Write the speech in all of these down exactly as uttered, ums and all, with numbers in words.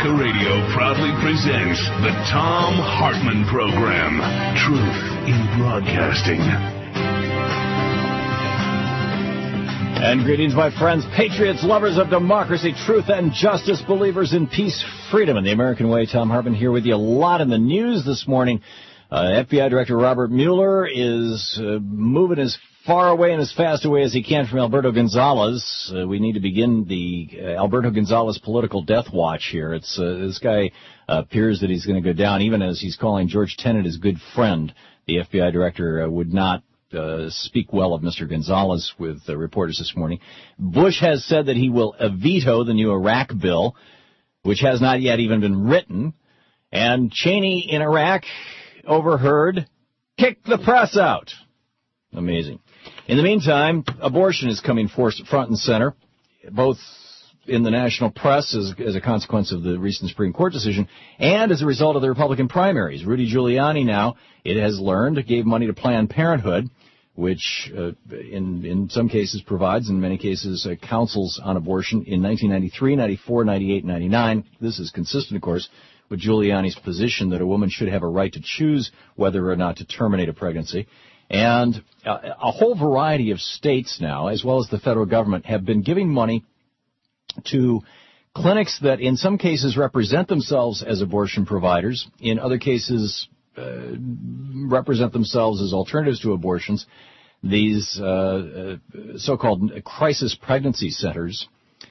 America Radio proudly presents the Thom Hartmann Program. Truth in Broadcasting. And greetings, my friends, patriots, lovers of democracy, truth, and justice, believers in peace, freedom, and the American way. Thom Hartmann here with you. A lot in the news this morning. Uh, F B I Director Robert Mueller is uh, moving as far away and as fast away as he can from Alberto Gonzales. Uh, we need to begin the uh, Alberto Gonzales political death watch here. It's uh, this guy uh, appears that he's going to go down, even as he's calling George Tenet his good friend. The F B I Director uh, would not Uh, speak well of Mister Gonzales with uh, reporters this morning. Bush has said that he will uh, veto the new Iraq bill, which has not yet even been written. And Cheney in Iraq overheard, kick the press out. Amazing. In the meantime, abortion is coming forth front and center, both in the national press as, as a consequence of the recent Supreme Court decision and as a result of the Republican primaries. Rudy Giuliani now, it has learned, gave money to Planned Parenthood, which uh, in in some cases provides, in many cases, uh, counsels on abortion in nineteen ninety-three, ninety-four, ninety-eight, ninety-nine. This is consistent, of course, with Giuliani's position that a woman should have a right to choose whether or not to terminate a pregnancy. And uh, a whole variety of states now, as well as the federal government, have been giving money to clinics that in some cases represent themselves as abortion providers, in other cases uh, represent themselves as alternatives to abortions, these uh, uh, so-called crisis pregnancy centers.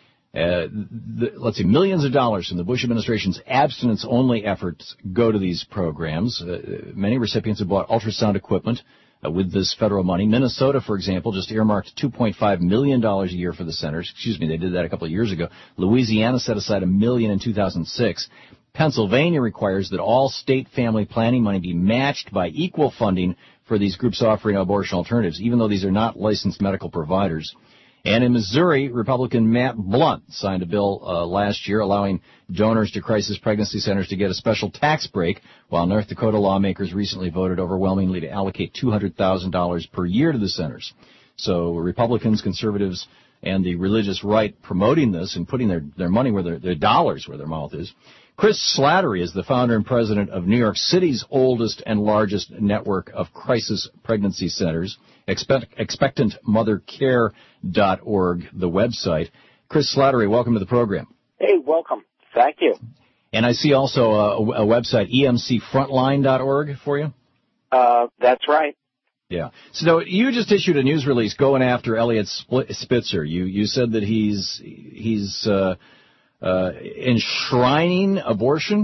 Uh, the, let's see, millions of dollars from the Bush administration's abstinence-only efforts go to these programs. Uh, many recipients have bought ultrasound equipment Uh, with this federal money. Minnesota, for example, just earmarked two point five million dollars a year for the centers. Excuse me, they did that a couple of years ago. Louisiana set aside a million in two thousand six. Pennsylvania requires that all state family planning money be matched by equal funding for these groups offering abortion alternatives, even though these are not licensed medical providers. And in Missouri, Republican Matt Blunt signed a bill uh, last year allowing donors to crisis pregnancy centers to get a special tax break, while North Dakota lawmakers recently voted overwhelmingly to allocate two hundred thousand dollars per year to the centers. So Republicans, conservatives, and the religious right promoting this and putting their, their money where their, their dollars where their mouth is. Chris Slattery is the founder and president of New York City's oldest and largest network of crisis pregnancy centers, expect, expectant mother care dot org, the website. Chris Slattery, welcome to the program. Hey, welcome. Thank you. And I see also a, a website, E M C frontline dot org, for you? Uh, that's right. Yeah. So you just issued a news release going after Eliot Spitzer. You you said that he's he's uh, uh, enshrining abortion?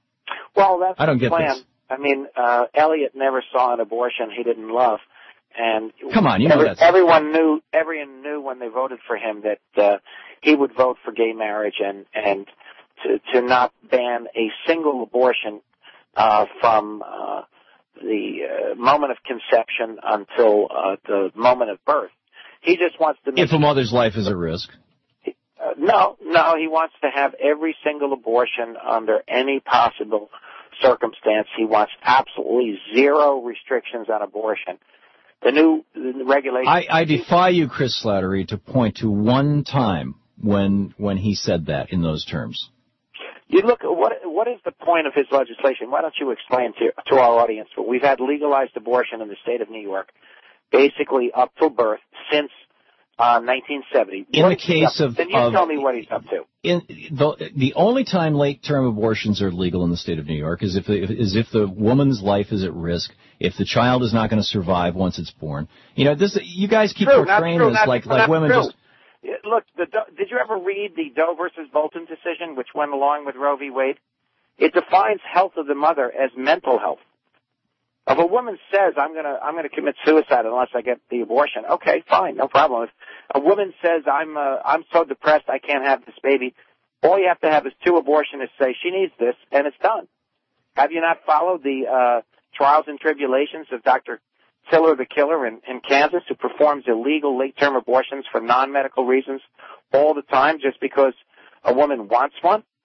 Well, that's I don't the get plan. this. I mean, uh, Eliot never saw an abortion he didn't love. And Come on, you know every, that's... everyone knew everyone knew when they voted for him that uh, he would vote for gay marriage and and to, to not ban a single abortion uh, from uh, the uh, moment of conception until uh, the moment of birth. He just wants to make If a mother's life is at risk. Uh, no, no, he wants to have every single abortion under any possible circumstance. He wants absolutely zero restrictions on abortion. The new the regulation... I, I defy you, Chris Slattery, to point to one time when when he said that in those terms. You look at what what is the point of his legislation? Why don't you explain to to our audience? We've had legalized abortion in the state of New York, basically up till birth since uh, nineteen seventy. In what the case of, then you of tell me what he's up to. In the the only time late-term abortions are legal in the state of New York is if the, is if the woman's life is at risk, if the child is not going to survive once it's born. You know, this you guys keep true, portraying true, this not, like not like women true. just. Look, the, did you ever read the Doe versus Bolton decision, which went along with Roe v. Wade? It defines health of the mother as mental health. If a woman says, I'm going to I'm going to commit suicide unless I get the abortion, okay, fine, no problem. If a woman says, I'm uh, I'm so depressed I can't have this baby, all you have to have is two abortionists say she needs this, and it's done. Have you not followed the uh, trials and tribulations of Doctor Tiller the Killer in, in Kansas, who performs illegal late-term abortions for non-medical reasons all the time just because a woman wants one?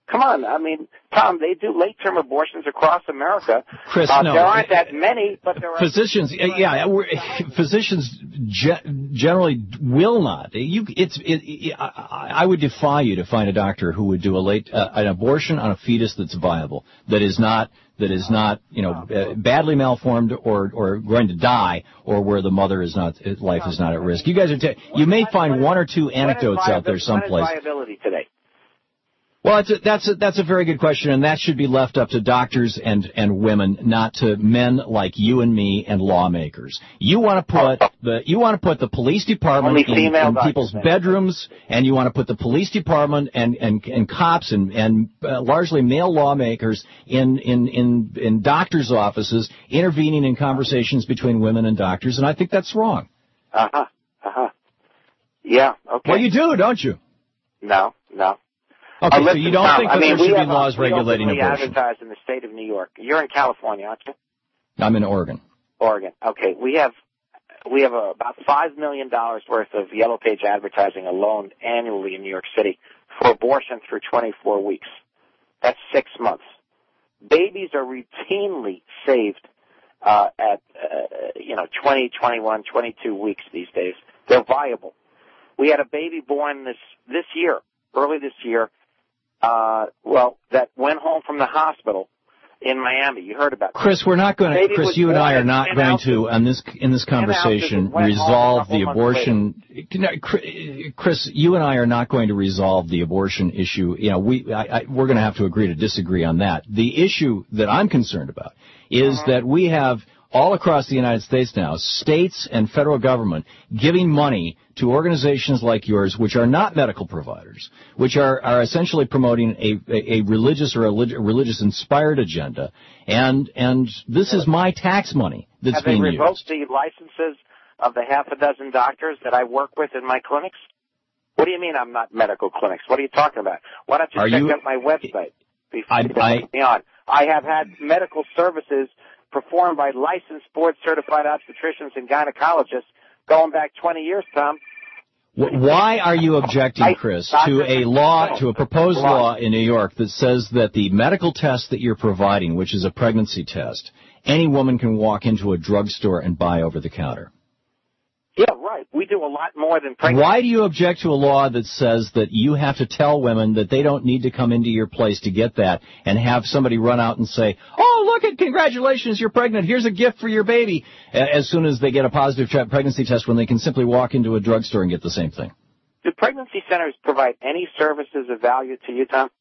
Come on, I mean, Tom, they do late-term abortions across America. Chris, uh, no. There aren't that many, but there are. Physicians, yeah, we're, physicians ge- generally will not. You, it's, it, it, I, I would defy you to find a doctor who would do a late, uh, an abortion on a fetus that's viable, that is not, that is not, you know, uh, badly malformed or, or going to die, or where the mother is not, life is not at risk. You guys are, t- you may find one or two anecdotes out there someplace. What is viability today? Well, it's a, that's a, that's a very good question, and that should be left up to doctors and, and women, not to men like you and me and lawmakers. You want to put the you want to put the police department in, in people's bedrooms, and you want to put the police department and and, and cops and and uh, largely male lawmakers in, in in in doctors' offices, intervening in conversations between women and doctors, and I think that's wrong. Uh huh. Uh huh. Yeah. Okay. Well, you do, don't you? No. No. Okay, uh, so you don't think that I mean, there should be have, laws we regulating we abortion? advertise in the state of New York. You're in California, aren't you? I'm in Oregon. Oregon. Okay, we have we have uh, about five million dollars worth of Yellow Page advertising alone annually in New York City for abortion through twenty-four weeks. That's six months. Babies are routinely saved uh, at uh, you know twenty, twenty-one, twenty-two weeks these days. They're viable. We had a baby born this this year, early this year. Uh, well, that went home from the hospital in Miami. You heard about it. Chris, we're not going to, Chris, you and I are not going to, on this, in this conversation, resolve the abortion. Chris, you and I are not going to resolve the abortion issue. You know, we, I, I, we're going to have to agree to disagree on that. The issue that I'm concerned about is uh-huh. that we have all across the United States now, states and federal government giving money to organizations like yours, which are not medical providers, which are, are essentially promoting a, a, a religious or a religious-inspired agenda, and and this is my tax money that's Have being they revoked used. the licenses of the half a dozen doctors that I work with in my clinics? What do you mean I'm not medical clinics? What are you talking about? Why don't you are check you, out my website before I, you I, put me on? I have had medical services performed by licensed board-certified obstetricians and gynecologists going back twenty years, Tom. Why are you objecting, Chris, to a law, to a proposed law in New York that says that the medical test that you're providing, which is a pregnancy test, any woman can walk into a drugstore and buy over the counter? Yeah, right. We do a lot more than pregnancy. Why do you object to a law that says that you have to tell women that they don't need to come into your place to get that and have somebody run out and say, oh, look at, congratulations, you're pregnant, here's a gift for your baby, as soon as they get a positive pregnancy test, when they can simply walk into a drugstore and get the same thing? Do pregnancy centers provide any services of value to you, Tom?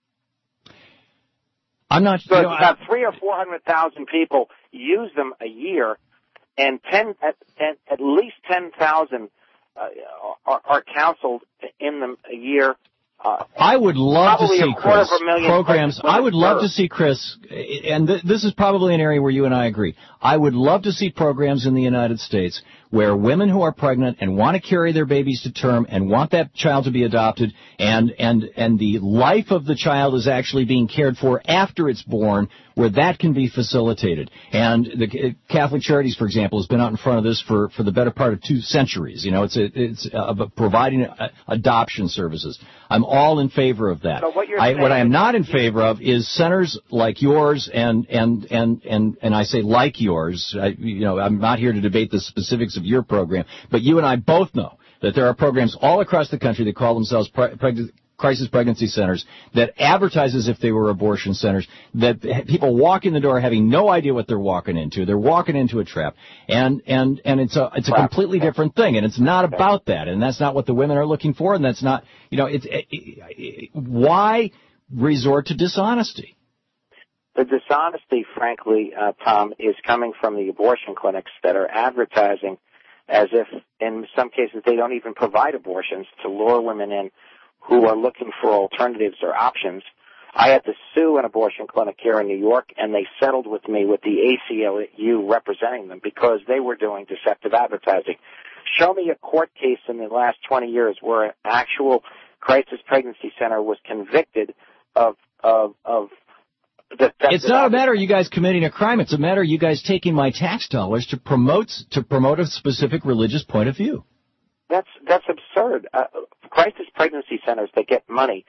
I'm not So you know, about I, three or four hundred thousand people use them a year, and ten at, at, at least ten thousand uh, are, are counseled in them a year. Uh, I would love to see, Chris, programs. I would love served. to see, Chris, and th- this is probably an area where you and I agree. I would love to see programs in the United States where women who are pregnant and want to carry their babies to term and want that child to be adopted, and and and the life of the child is actually being cared for after it's born, where that can be facilitated. And the Catholic Charities, for example, has been out in front of this for, for the better part of two centuries. You know, it's a, it's uh, providing uh, adoption services. I'm all in favor of that. So what, you're I, what I am is- not in favor of is centers like yours, and and and and and I say like yours. I, you know, I'm not here to debate the specifics of your program, but you and I both know that there are programs all across the country that call themselves pre- preg- crisis pregnancy centers that advertise as if they were abortion centers, that people walk in the door having no idea what they're walking into. They're walking into a trap. And, and, and it's a, it's a completely different thing. And it's not about that. And that's not what the women are looking for. And that's not, you know, it's, it, it, why resort to dishonesty? The dishonesty, frankly, uh, Tom, is coming from the abortion clinics that are advertising as if, in some cases, they don't even provide abortions to lure women in who are looking for alternatives or options. I had to sue an abortion clinic here in New York, and they settled with me with the A C L U representing them because they were doing deceptive advertising. Show me a court case in the last twenty years where an actual crisis pregnancy center was convicted of of of It's not a matter of you guys committing a crime. It's a matter of you guys taking my tax dollars to promote to promote a specific religious point of view. That's that's absurd. Uh, crisis pregnancy centers that get money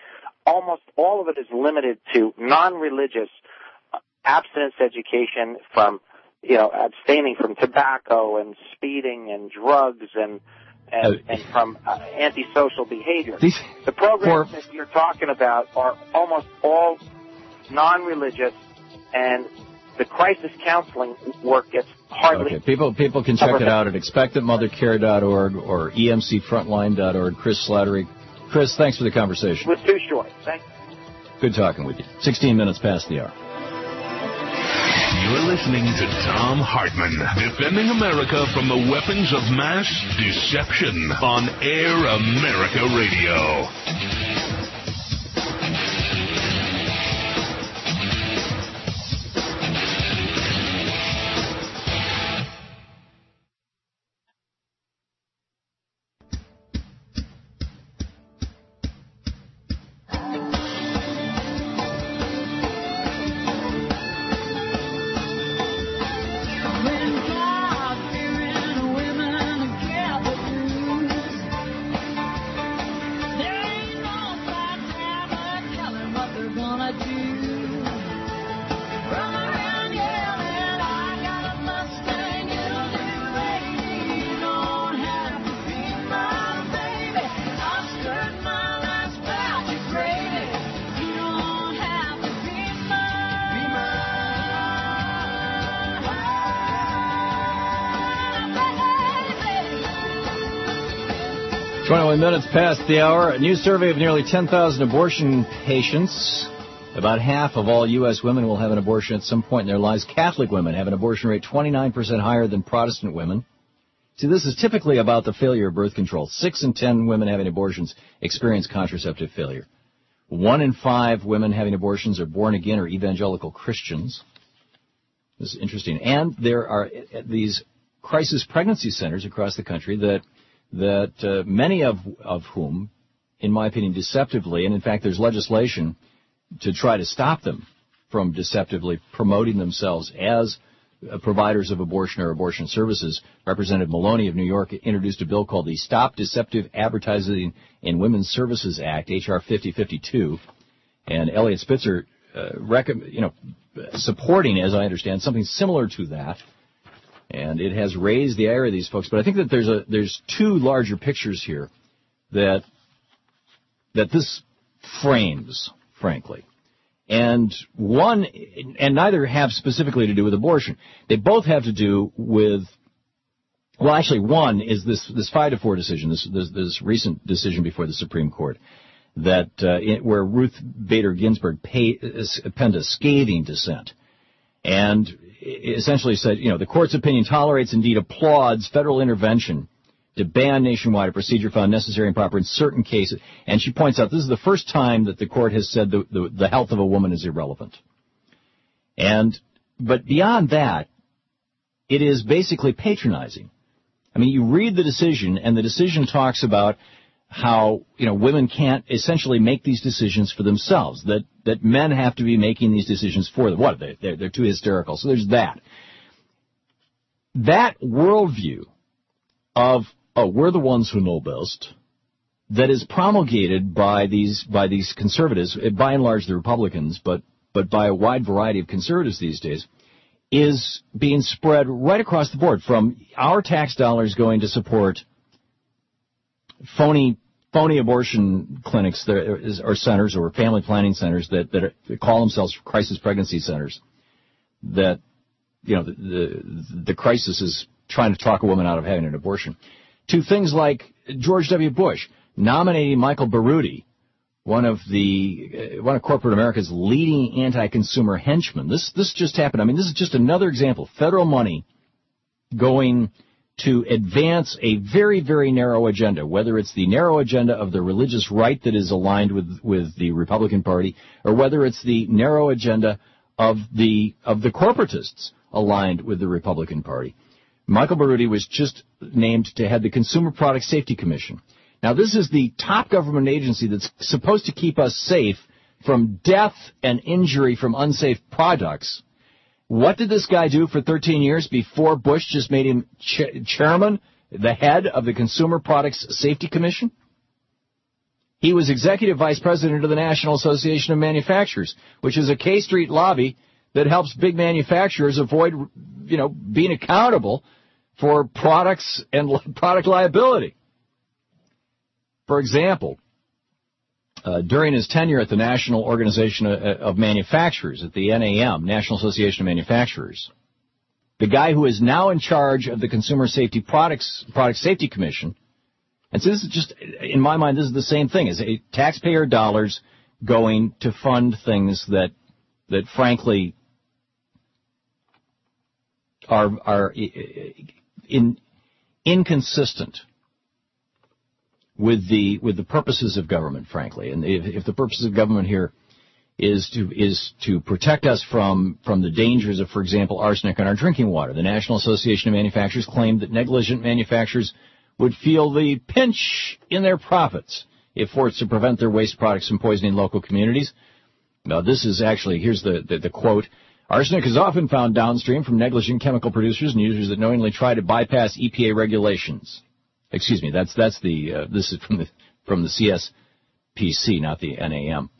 almost all of it is limited to non-religious abstinence education from, you know, abstaining from tobacco and speeding and drugs and and, uh, and from uh, antisocial behavior. These, the programs for, that you're talking about are almost all non-religious, and the crisis counseling work gets hardly... Okay, people people can check it out at expectant mother care dot org or E M C frontline dot org. Chris Slattery. Chris, thanks for the conversation. It was too short. Thanks. Good talking with you. sixteen minutes past the hour. You're listening to Thom Hartmann, defending America from the weapons of mass deception on Air America Radio. twenty-one minutes past the hour. A new survey of nearly ten thousand abortion patients. About half of all U S women will have an abortion at some point in their lives. Catholic women have an abortion rate twenty-nine percent higher than Protestant women. See, this is typically about the failure of birth control. Six in ten women having abortions experience contraceptive failure. One in five women having abortions are born again or evangelical Christians. This is interesting. And there are these crisis pregnancy centers across the country that that uh, many of of whom, in my opinion, deceptively, and in fact there's legislation to try to stop them from deceptively promoting themselves as uh, providers of abortion or abortion services. Representative Maloney of New York introduced a bill called the Stop Deceptive Advertising in Women's Services Act, H R fifty fifty-two, and Elliot Spitzer, uh, rec- you know, supporting, as I understand, something similar to that. And it has raised the ire of these folks. But I think that there's a there's two larger pictures here that that this frames, frankly. And one, and neither have specifically to do with abortion. They both have to do with, well, actually, one is this this five to four decision, this this, this recent decision before the Supreme Court, that uh, it, where Ruth Bader Ginsburg pay, uh, penned a scathing dissent. And essentially said, you know, the court's opinion tolerates, indeed applauds, federal intervention to ban nationwide a procedure found necessary and proper in certain cases. And she points out this is the first time that the court has said the, the, the health of a woman is irrelevant. And, but beyond that, it is basically patronizing. I mean, you read the decision, and the decision talks about how, you know, women can't essentially make these decisions for themselves, that that men have to be making these decisions for them. What? They, they're, they're too hysterical. So there's that. That worldview of, oh, we're the ones who know best, that is promulgated by these by these conservatives, by and large the Republicans, but but by a wide variety of conservatives these days, is being spread right across the board, from our tax dollars going to support phony phony abortion clinics that, or centers or family planning centers that, that, are, that call themselves crisis pregnancy centers, that, you know, the, the, the crisis is trying to talk a woman out of having an abortion, to things like George W. Bush nominating Michael Baroudi, one of the uh, one of corporate America's leading anti-consumer henchmen. This this just happened. I mean, this is just another example. Federal money going to advance a very, very narrow agenda, whether it's the narrow agenda of the religious right that is aligned with, with the Republican Party, or whether it's the narrow agenda of the of the corporatists aligned with the Republican Party. Michael Baroudi was just named to head the Consumer Product Safety Commission. Now, this is the top government agency that's supposed to keep us safe from death and injury from unsafe products. What did this guy do for thirteen years before Bush just made him ch- chairman, the head of the Consumer Products Safety Commission? He was executive vice president of the National Association of Manufacturers, which is a K Street lobby that helps big manufacturers avoid, you know, being accountable for products and product liability. For example, uh, during his tenure at the National Organization of Manufacturers, at the N A M, National Association of Manufacturers, the guy who is now in charge of the Consumer Safety Products Product Safety Commission, and so this is just, in my mind, this is the same thing, is a taxpayer dollars going to fund things that, that frankly, are are in, inconsistent with the with the purposes of government, frankly. And if, if the purpose of government here is to is to protect us from from the dangers of, for example, arsenic in our drinking water, the National Association of Manufacturers claimed that negligent manufacturers would feel the pinch in their profits if forced to prevent their waste products from poisoning local communities. Now, this is actually, here's the, the, the quote, arsenic is often found downstream from negligent chemical producers and users that knowingly try to bypass E P A regulations. Excuse me, that's that's the, uh, this is from the, from the C S P C, not the N A M.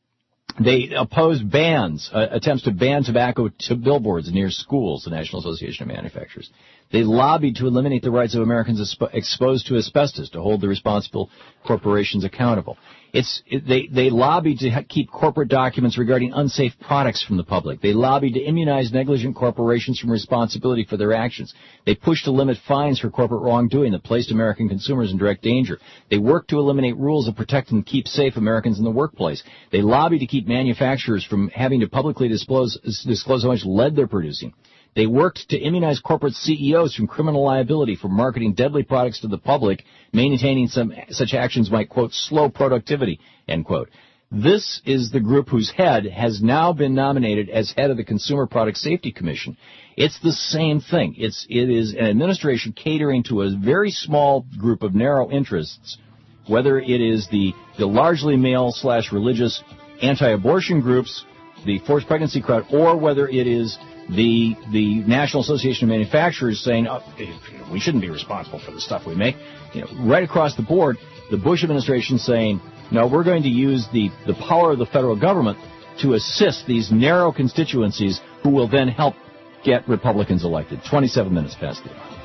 They opposed bans, uh, attempts to ban tobacco to billboards near schools, the National Association of Manufacturers. They lobbied to eliminate the rights of Americans expo- exposed to asbestos, to hold the responsible corporations accountable. It's, it, they, they lobbied to ha- keep corporate documents regarding unsafe products from the public. They lobbied to immunize negligent corporations from responsibility for their actions. They pushed to limit fines for corporate wrongdoing that placed American consumers in direct danger. They worked to eliminate rules that protect and keep safe Americans in the workplace. They lobbied to keep manufacturers from having to publicly disclose, disclose how much lead they're producing. They worked to immunize corporate C E Os from criminal liability for marketing deadly products to the public, maintaining some such actions might, quote, slow productivity, end quote. This is the group whose head has now been nominated as head of the Consumer Product Safety Commission. It's the same thing. It's, it is an administration catering to a very small group of narrow interests, whether it is the, the largely male slash religious anti-abortion groups, the forced pregnancy crowd, or whether it is the the National Association of Manufacturers saying, oh, we shouldn't be responsible for the stuff we make. You know, right across the board, the Bush administration saying, no, we're going to use the, the power of the federal government to assist these narrow constituencies who will then help get Republicans elected. twenty-seven minutes past the hour.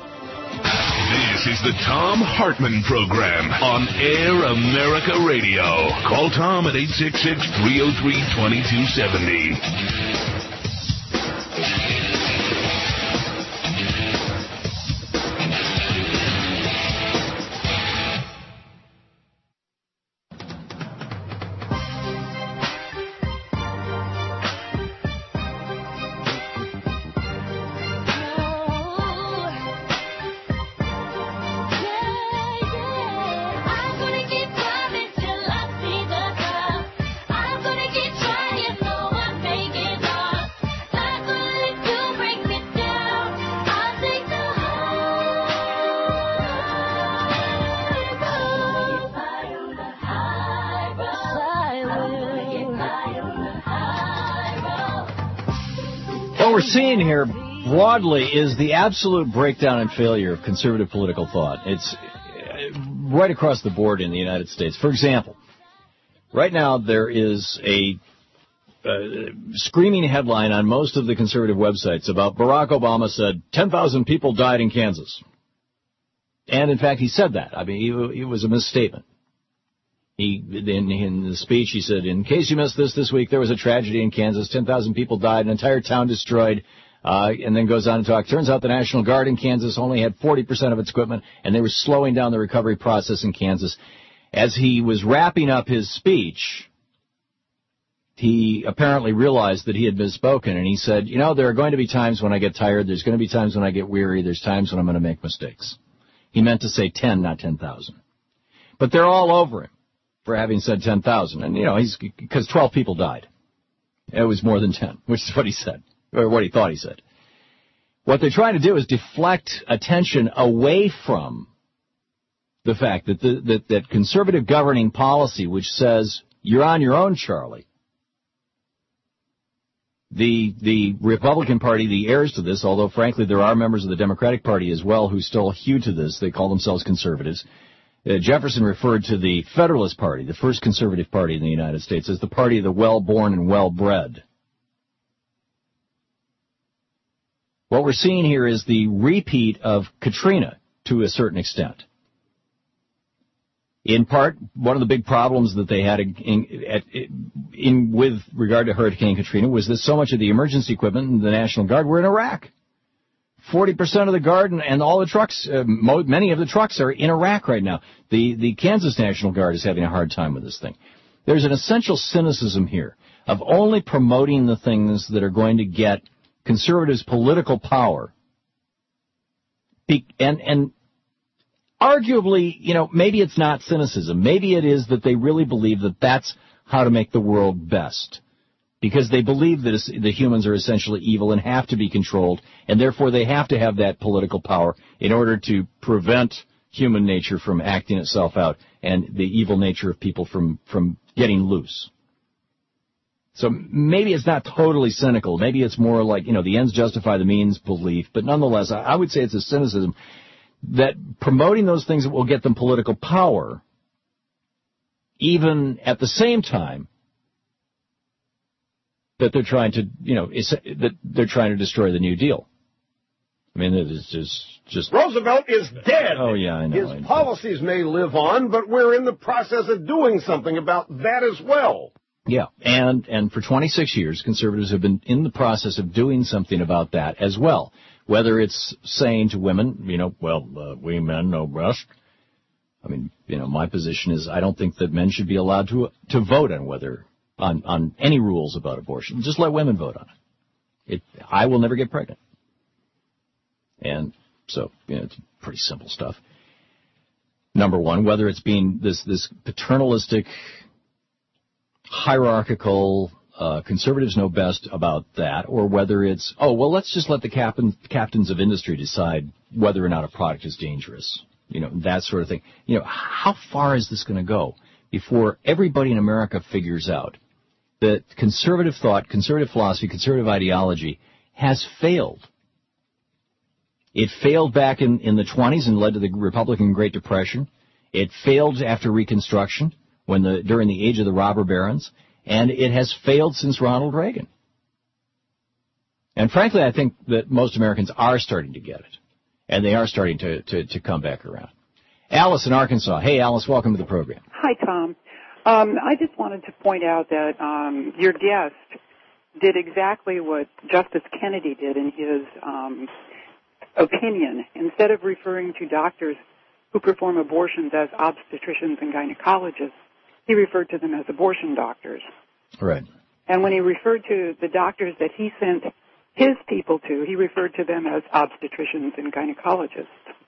This is the Thom Hartmann Program on Air America Radio. Call Tom at eight six six, three oh three, two two seven oh. What we're seeing here broadly is the absolute breakdown and failure of conservative political thought. It's right across the board in the United States. For example, right now there is a uh, screaming headline on most of the conservative websites about Barack Obama said ten thousand people died in Kansas. And, in fact, he said that. I mean, he, it was a misstatement. He, in, in the speech, he said, in case you missed this this week, there was a tragedy in Kansas. ten thousand people died, an entire town destroyed, uh, and then goes on to talk. Turns out the National Guard in Kansas only had forty percent of its equipment, and they were slowing down the recovery process in Kansas. As he was wrapping up his speech, he apparently realized that he had misspoken, and he said, you know, there are going to be times when I get tired. There's going to be times when I get weary. There's times when I'm going to make mistakes. He meant to say ten, not ten thousand. But they're all over him for having said ten thousand. And, you know, he's because twelve people died. It was more than ten, which is what he said, or what he thought he said. What they're trying to do is deflect attention away from the fact that the, that, that conservative governing policy, which says, you're on your own, Charlie. The the Republican Party, the heirs to this, although, frankly, there are members of the Democratic Party as well who still hew to this. They call themselves conservatives. Uh, Jefferson referred to the Federalist Party, the first conservative party in the United States, as the party of the well-born and well-bred. What we're seeing here is the repeat of Katrina to a certain extent. In part, one of the big problems that they had in, in, in with regard to Hurricane Katrina was that so much of the emergency equipment and the National Guard were in Iraq. Forty percent of the Guard and, and all the trucks, uh, mo- many of the trucks are in Iraq right now. The the Kansas National Guard is having a hard time with this thing. There's an essential cynicism here of only promoting the things that are going to get conservatives political power. Be- and and arguably, you know, maybe it's not cynicism. Maybe it is that they really believe that that's how to make the world best. Because they believe that the humans are essentially evil and have to be controlled, and therefore they have to have that political power in order to prevent human nature from acting itself out and the evil nature of people from, from getting loose. So maybe it's not totally cynical. Maybe it's more like, you know, the ends justify the means belief. But nonetheless, I would say it's a cynicism that promoting those things that will get them political power, even at the same time that they're trying to, you know, that they're trying to destroy the New Deal. I mean, it's just, just... Roosevelt is dead. Oh, yeah, I know. His I know. policies may live on, but we're in the process of doing something about that as well. Yeah, and, and for twenty-six years, conservatives have been in the process of doing something about that as well. Whether it's saying to women, you know, well, uh, we men know best. I mean, you know, my position is I don't think that men should be allowed to to vote on whether... On, on any rules about abortion. Just let women vote on it. It. I will never get pregnant. And so, you know, it's pretty simple stuff. Number one, whether it's being this, this paternalistic, hierarchical, uh, conservatives know best about that, or whether it's, oh, well, let's just let the captain, captains of industry decide whether or not a product is dangerous. You know, that sort of thing. You know, how far is this going to go before everybody in America figures out that conservative thought, conservative philosophy, conservative ideology has failed? It failed back in, in the twenties and led to the Republican Great Depression. It failed after Reconstruction, when the during the age of the robber barons, and it has failed since Ronald Reagan. And frankly, I think that most Americans are starting to get it, and they are starting to, to, to come back around. Alice in Arkansas. Hey, Alice, welcome to the program. Hi, Tom. Um, I just wanted to point out that um, your guest did exactly what Justice Kennedy did in his um, opinion. Instead of referring to doctors who perform abortions as obstetricians and gynecologists, he referred to them as abortion doctors. Right. And when he referred to the doctors that he sent his people to, he referred to them as obstetricians and gynecologists.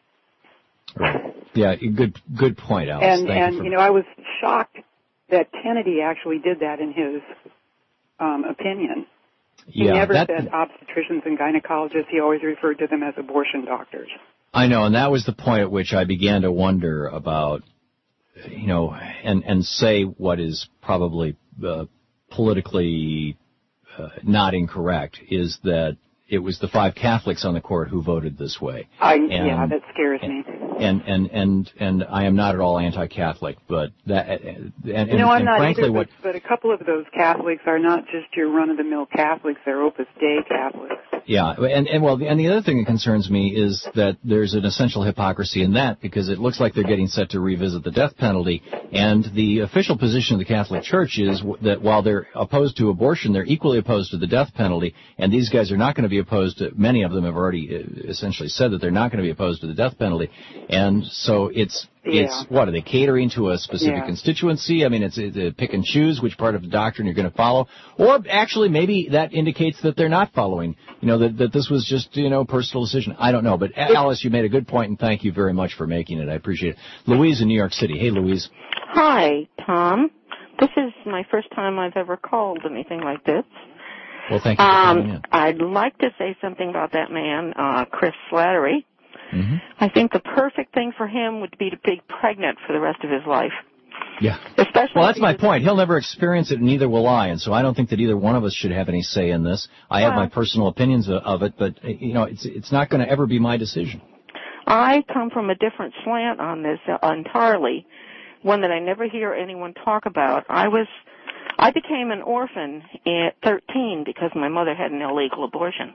Right. Yeah, good good point, Alice. And, Thank and you, for... you know, I was shocked that Kennedy actually did that in his um, opinion. He yeah, never that... said obstetricians and gynecologists. He always referred to them as abortion doctors. I know, and that was the point at which I began to wonder about, you know, and, and say what is probably uh, politically uh, not incorrect, is that it was the five Catholics on the court who voted this way. I, and, yeah, that scares me. And, and, and, and I am not at all anti-Catholic, but that, and, and, no, I'm and not frankly either, what... but, but a couple of those Catholics are not just your run-of-the-mill Catholics, they're Opus Dei Catholics. Yeah, and, and well, and the other thing that concerns me is that there's an essential hypocrisy in that, because it looks like they're getting set to revisit the death penalty, and the official position of the Catholic Church is that while they're opposed to abortion, they're equally opposed to the death penalty, and these guys are not going to be opposed to, many of them have already essentially said that they're not going to be opposed to the death penalty, and so it's, yeah. it's, what, are they catering to a specific yeah. constituency? I mean, it's, it's pick and choose which part of the doctrine you're going to follow, or actually maybe that indicates that they're not following, you know, that, that this was just, you know, a personal decision. I don't know, but Alice, you made a good point, and thank you very much for making it. I appreciate it. Louise in New York City. Hey, Louise. Hi, Tom. This is my first time I've ever called anything like this. Well, thank you for um, calling in. I'd like to say something about that man, uh, Chris Slattery. Mm-hmm. I think the perfect thing for him would be to be pregnant for the rest of his life. Yeah. Especially well, that's my point. He'll never experience it, and neither will I, and so I don't think that either one of us should have any say in this. I have well, my personal opinions of, of it, but, you know, it's it's not going to ever be my decision. I come from a different slant on this entirely, one that I never hear anyone talk about. I was, I became an orphan at thirteen because my mother had an illegal abortion.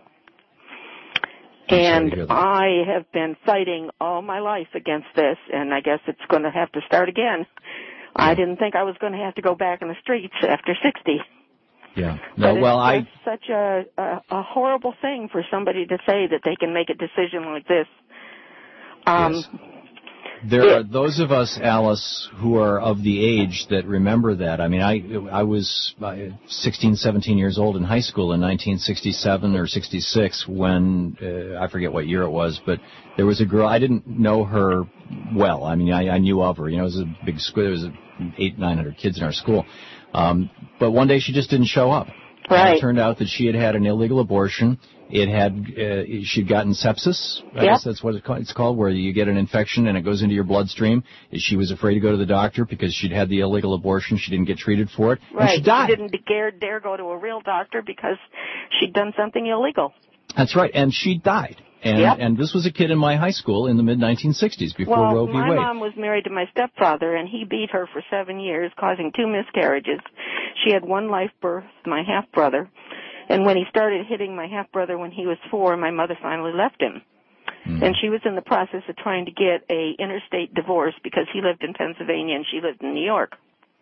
And I have been fighting all my life against this, and I guess it's going to have to start again. Yeah. I didn't think I was going to have to go back in the streets after sixty. Yeah. No, but well, it's I such a, a a horrible thing for somebody to say that they can make a decision like this. Um, yes. There it, are those of us, Alice, who are of the age that remember that. I mean, I I was sixteen, seventeen years old in high school in nineteen sixty-seven or sixty-six when, uh, I forget what year it was, but there was a girl, I didn't know her well. I mean, I, I knew of her. You know, it was a big school. There was eight, nine hundred kids in our school. Um, but one day she just didn't show up. Right. And it turned out that she had had an illegal abortion. It had, uh, she'd gotten sepsis. I yep. guess that's what it's called, where you get an infection and it goes into your bloodstream. She was afraid to go to the doctor because she'd had the illegal abortion. She didn't get treated for it. Right. And she died. She didn't dare, dare go to a real doctor because she'd done something illegal. That's right. And she died. And, yep. and this was a kid in my high school in the mid nineteen sixties before well, Roe v. Wade. My mom was married to my stepfather, and he beat her for seven years, causing two miscarriages. She had one live birth, my half-brother. And when he started hitting my half-brother when he was four, my mother finally left him. Mm. And she was in the process of trying to get a interstate divorce because he lived in Pennsylvania and she lived in New York.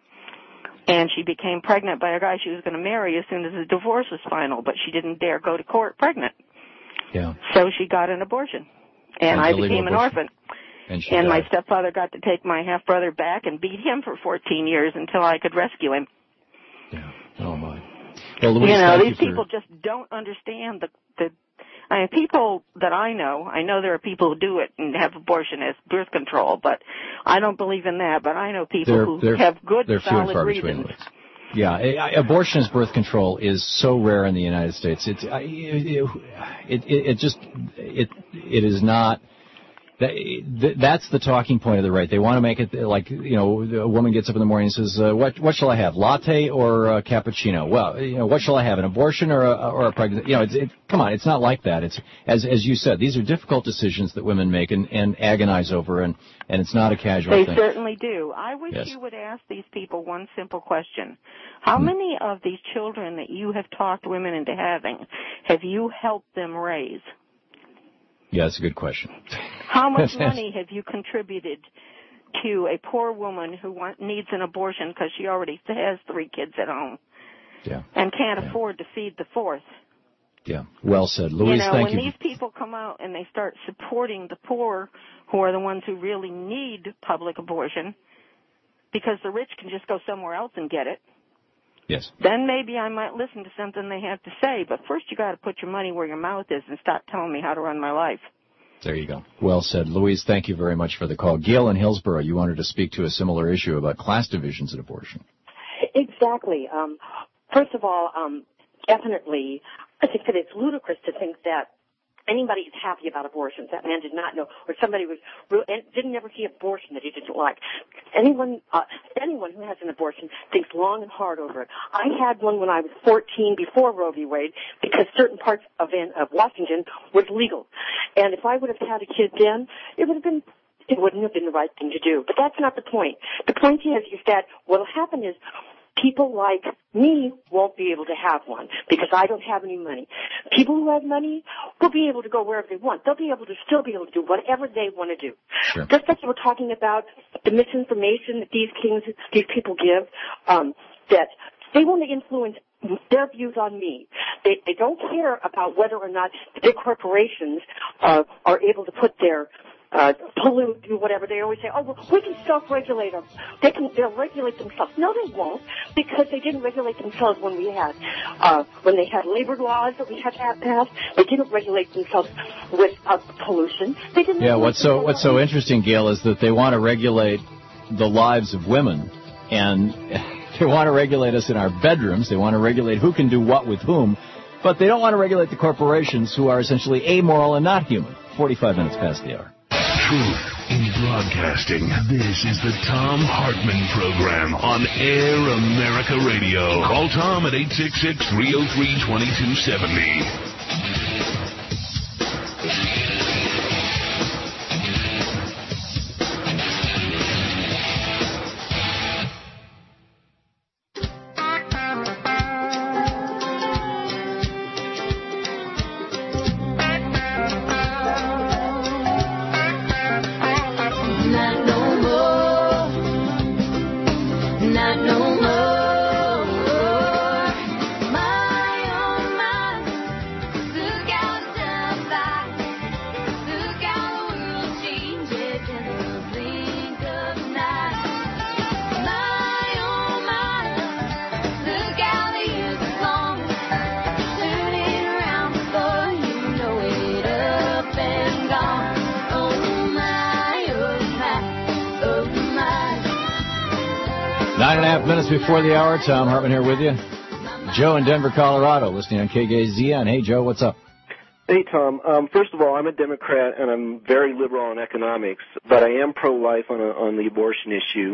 And she became pregnant by a guy she was going to marry as soon as the divorce was final, but she didn't dare go to court pregnant. Yeah. So she got an abortion. And, and I became an orphan. And, she and died. my stepfather got to take my half-brother back and beat him for fourteen years until I could rescue him. Yeah. Oh, my. Well, Louise, you know, thank these you people for... just don't understand the, the, I mean, people that I know, I know there are people who do it and have abortion as birth control, but I don't believe in that, but I know people they're, who they're, have good, they're solid few and reasons. Between. Yeah, abortion as birth control is so rare in the United States. It's, it, it, it just, it, it is not, that, that's the talking point of the right. They want to make it like, you know, a woman gets up in the morning and says, uh, what, what shall I have, latte or a cappuccino? Well, you know, what shall I have, an abortion or a, or a pregnancy? You know, it's, it, come on, it's not like that. It's, as, as you said, these are difficult decisions that women make and, and agonize over, and, and it's not a casual they thing. They certainly do. I wish yes. you would ask these people one simple question. How hmm. many of these children that you have talked women into having have you helped them raise? Yeah, that's a good question. How much money have you contributed to a poor woman who want, needs an abortion because she already has three kids at home yeah. and can't yeah. afford to feed the fourth? Yeah, well said. Louise, you know, thank when you. these people come out and they start supporting the poor, who are the ones who really need public abortion, because the rich can just go somewhere else and get it, yes. then maybe I might listen to something they have to say. But first you got to put your money where your mouth is and stop telling me how to run my life. There you go. Well said. Louise, thank you very much for the call. Gail in Hillsborough, you wanted to speak to a similar issue about class divisions in abortion. Exactly. Um, first of all, um, definitely, I think that it's ludicrous to think that anybody is happy about abortions. That man did not know, or somebody was and didn't ever see abortion that he didn't like. Anyone, uh, anyone who has an abortion thinks long and hard over it. I had one when I was fourteen, before Roe v. Wade, because certain parts of, of Washington was legal. And if I would have had a kid then, it would have been, it wouldn't have been the right thing to do. But that's not the point. The point is, is that what will happen is, people like me won't be able to have one because I don't have any money. People who have money will be able to go wherever they want. They'll be able to still be able to do whatever they want to do. Sure. Just like you were talking about the misinformation that these kings, these people give, um, that they want to influence their views on me. They, they don't care about whether or not the big corporations uh, are able to put their Uh, pollute, do whatever. They always say, oh, well, we can self-regulate them. They can, they'll regulate themselves. No, they won't, because they didn't regulate themselves when we had, uh, when they had labor laws that we had to have passed. They didn't regulate themselves with uh, pollution. They didn't. Yeah, what's so, what's so interesting, Gail, is that they want to regulate the lives of women, and they want to regulate us in our bedrooms. They want to regulate who can do what with whom, but they don't want to regulate the corporations who are essentially amoral and not human. forty-five minutes past the hour. Truth in broadcasting. This is the Thom Hartmann Program on Air America Radio. Call Tom at eight six six, three oh three, two two seven oh. Nine and a half minutes before the hour. Tom Hartman here with you. Joe in Denver, Colorado, listening on K G Z N. Hey, Joe, what's up? Hey, Tom. Um, first of all, I'm a Democrat, and I'm very liberal on economics, but I am pro-life on, a, on the abortion issue.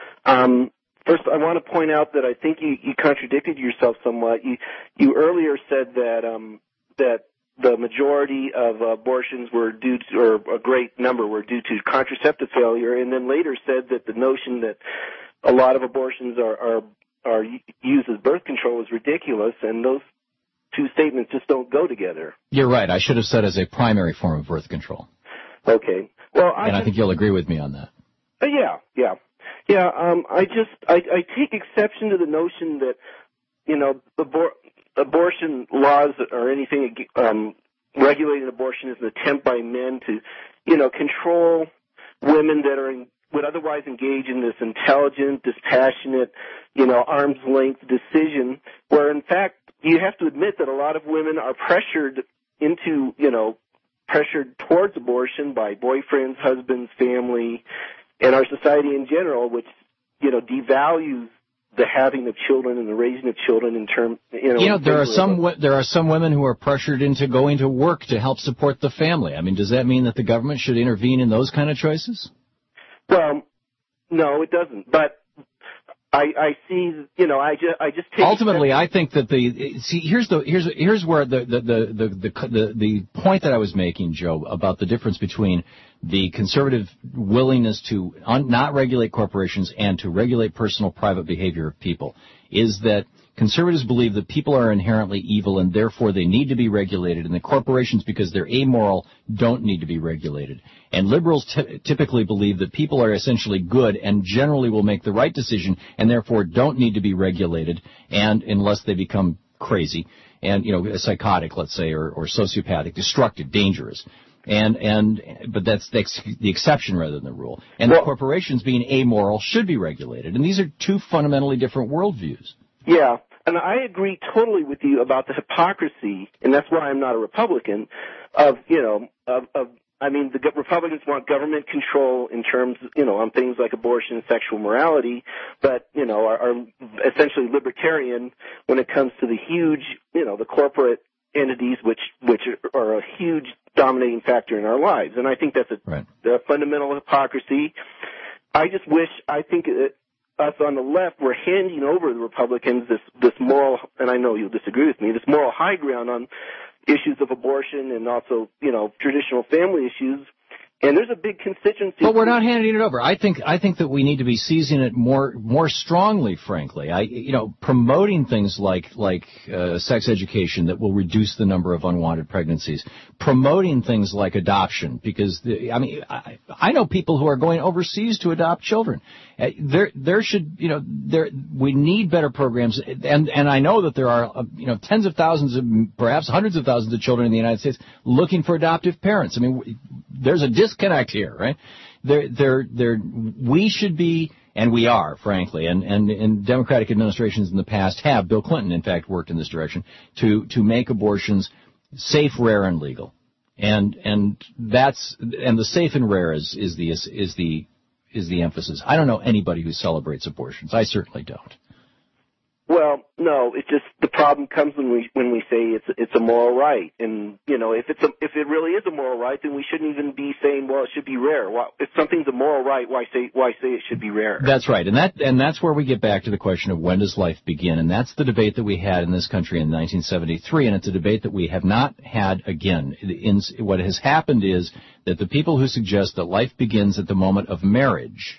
Um, first, I want to point out that I think you, you contradicted yourself somewhat. You, you earlier said that um, that the majority of abortions were due to, or a great number were due to contraceptive failure, and then later said that the notion that a lot of abortions are, are, are used as birth control is ridiculous, and those two statements just don't go together. You're right. I should have said as a primary form of birth control. Okay. Well, I and just, I think you'll agree with me on that. Uh, yeah, yeah. Yeah, um, I just, I, I take exception to the notion that, you know, abor- abortion laws or anything um, regulating abortion is an attempt by men to, you know, control women that are in, would otherwise engage in this intelligent, dispassionate, you know, arm's length decision, where in fact you have to admit that a lot of women are pressured into, you know, pressured towards abortion by boyfriends, husbands, family, and our society in general, which, you know, devalues the having of children and the raising of children in terms, you know. You know, there are some there are some women who are pressured into going to work to help support the family. I mean, does that mean that the government should intervene in those kind of choices? Well, no, it doesn't. But I, I see, you know, I just, I just take ultimately, I think that the see here's the here's here's where the the the the the, the point that I was making, Joe, about the difference between the conservative willingness to un, not regulate corporations and to regulate personal private behavior of people is that conservatives believe that people are inherently evil and therefore they need to be regulated, and the corporations, because they're amoral, don't need to be regulated. And liberals t- typically believe that people are essentially good and generally will make the right decision and therefore don't need to be regulated, and unless they become crazy and, you know, psychotic, let's say, or, or sociopathic, destructive, dangerous. And, and, but that's the, ex- the exception rather than the rule. And well, the corporations being amoral should be regulated. And these are two fundamentally different worldviews. Yeah, and I agree totally with you about the hypocrisy, and that's why I'm not a Republican, of, you know, of, of I mean, the Republicans want government control in terms, you know, on things like abortion and sexual morality, but, you know, are, are essentially libertarian when it comes to the huge, you know, the corporate entities which, which are a huge dominating factor in our lives. And I think that's a, right. a fundamental hypocrisy. I just wish, I think it, us on the left, we're handing over the Republicans this, this moral, and I know you'll disagree with me, this moral high ground on issues of abortion and also, you know, traditional family issues. And there's a big constituency. But we're not handing it over. I think I think that we need to be seizing it more more strongly, frankly. I you know, promoting things like like uh, sex education that will reduce the number of unwanted pregnancies. Promoting things like adoption, because the, I mean I, I know people who are going overseas to adopt children. Uh, there there should you know there we need better programs, and and I know that there are uh, you know tens of thousands of perhaps hundreds of thousands of children in the United States looking for adoptive parents. I mean, there's a disconnect here, right? There, there, there. We should be, and we are, frankly, and, and, and Democratic administrations in the past have. Bill Clinton, in fact, worked in this direction to to make abortions safe, rare, and legal, and and that's and the safe and rare is is the is, is the is the emphasis. I don't know anybody who celebrates abortions. I certainly don't. Well, no, it just the problem comes when we when we say it's it's a moral right, and you know if it's a, if it really is a moral right, then we shouldn't even be saying, well, it should be rare. Well, if something's a moral right, why say why say it should be rare? That's right, and that and that's where we get back to the question of when does life begin, and that's the debate that we had in this country in nineteen seventy-three, and it's a debate that we have not had again. In, what has happened is that the people who suggest that life begins at the moment of marriage,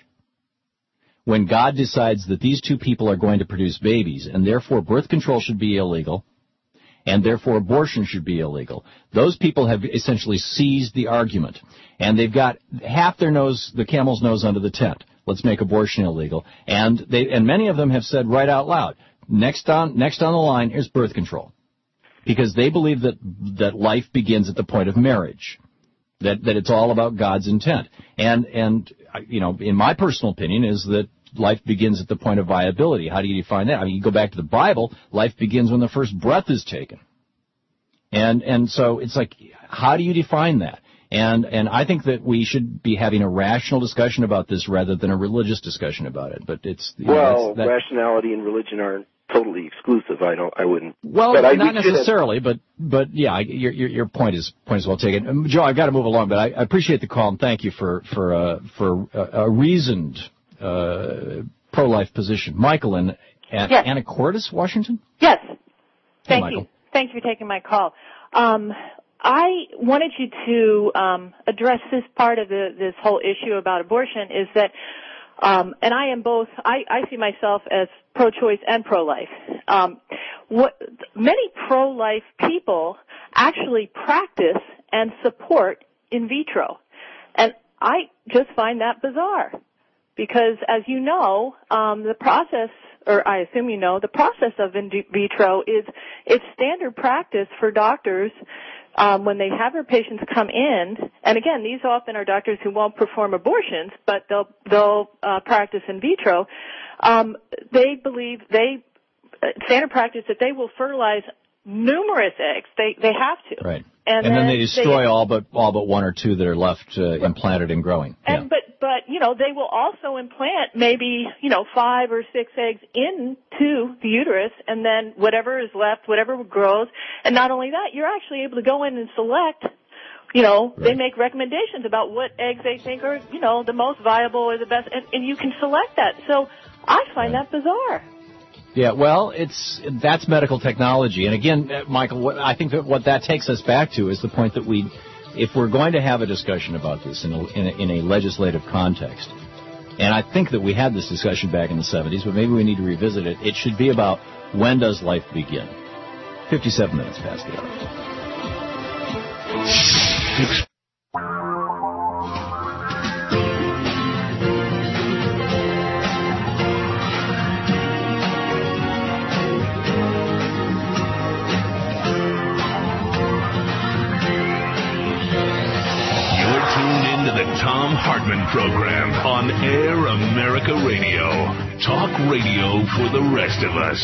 when God decides that these two people are going to produce babies, and therefore birth control should be illegal, and therefore abortion should be illegal, those people have essentially seized the argument. And they've got half their nose, the camel's nose under the tent. Let's make abortion illegal. And they, and many of them have said right out loud, next on, next on the line is birth control. Because they believe that, that life begins at the point of marriage. That, that it's all about God's intent. And, and, you know, in my personal opinion is that life begins at the point of viability. How do you define that? I mean, you go back to the Bible, life begins when the first breath is taken. And, and so it's like, how do you define that? And and I think that we should be having a rational discussion about this rather than a religious discussion about it. But it's you well, know, that, rationality and religion aren't totally exclusive. I don't. I wouldn't. Well, but I, not we necessarily, but but yeah, your your, your point is point is well taken. Um, Joe, I've got to move along, but I, I appreciate the call and thank you for for uh, for a, a reasoned uh, pro-life position. Michael in at yes. Anacortes, Washington. Yes. Hey, Thank Michael. you. Thank you for taking my call. Um, I wanted you to um, address this part of the, this whole issue about abortion is that, um, and I am both, I, I see myself as pro-choice and pro-life. Um, what, many pro-life people actually practice and support in vitro. And I just find that bizarre because, as you know, um, the process, or I assume you know, the process of in vitro is it's standard practice for doctors um, when they have their patients come in. And again, these often are doctors who won't perform abortions, but they'll they'll uh, practice in vitro. Um, they believe they uh, standard practice that they will fertilize numerous eggs. They they have to. Right. And, and then, then they destroy they, all but all but one or two that are left uh, implanted and growing. And yeah. but but you know they will also implant maybe you know five or six eggs into the uterus, and then whatever is left, whatever grows. And not only that, you're actually able to go in and select. You know, right. They make recommendations about what eggs they think are you know the most viable or the best, and, and you can select that. So I find right. that bizarre. Yeah, well, it's that's medical technology, and again, Michael, what, I think that what that takes us back to is the point that we, if we're going to have a discussion about this in a, in a, in a legislative context, and I think that we had this discussion back in the seventies, but maybe we need to revisit it. It should be about when does life begin? Fifty-seven minutes past the hour. The Thom Hartmann Program on Air America Radio. Talk radio for the rest of us.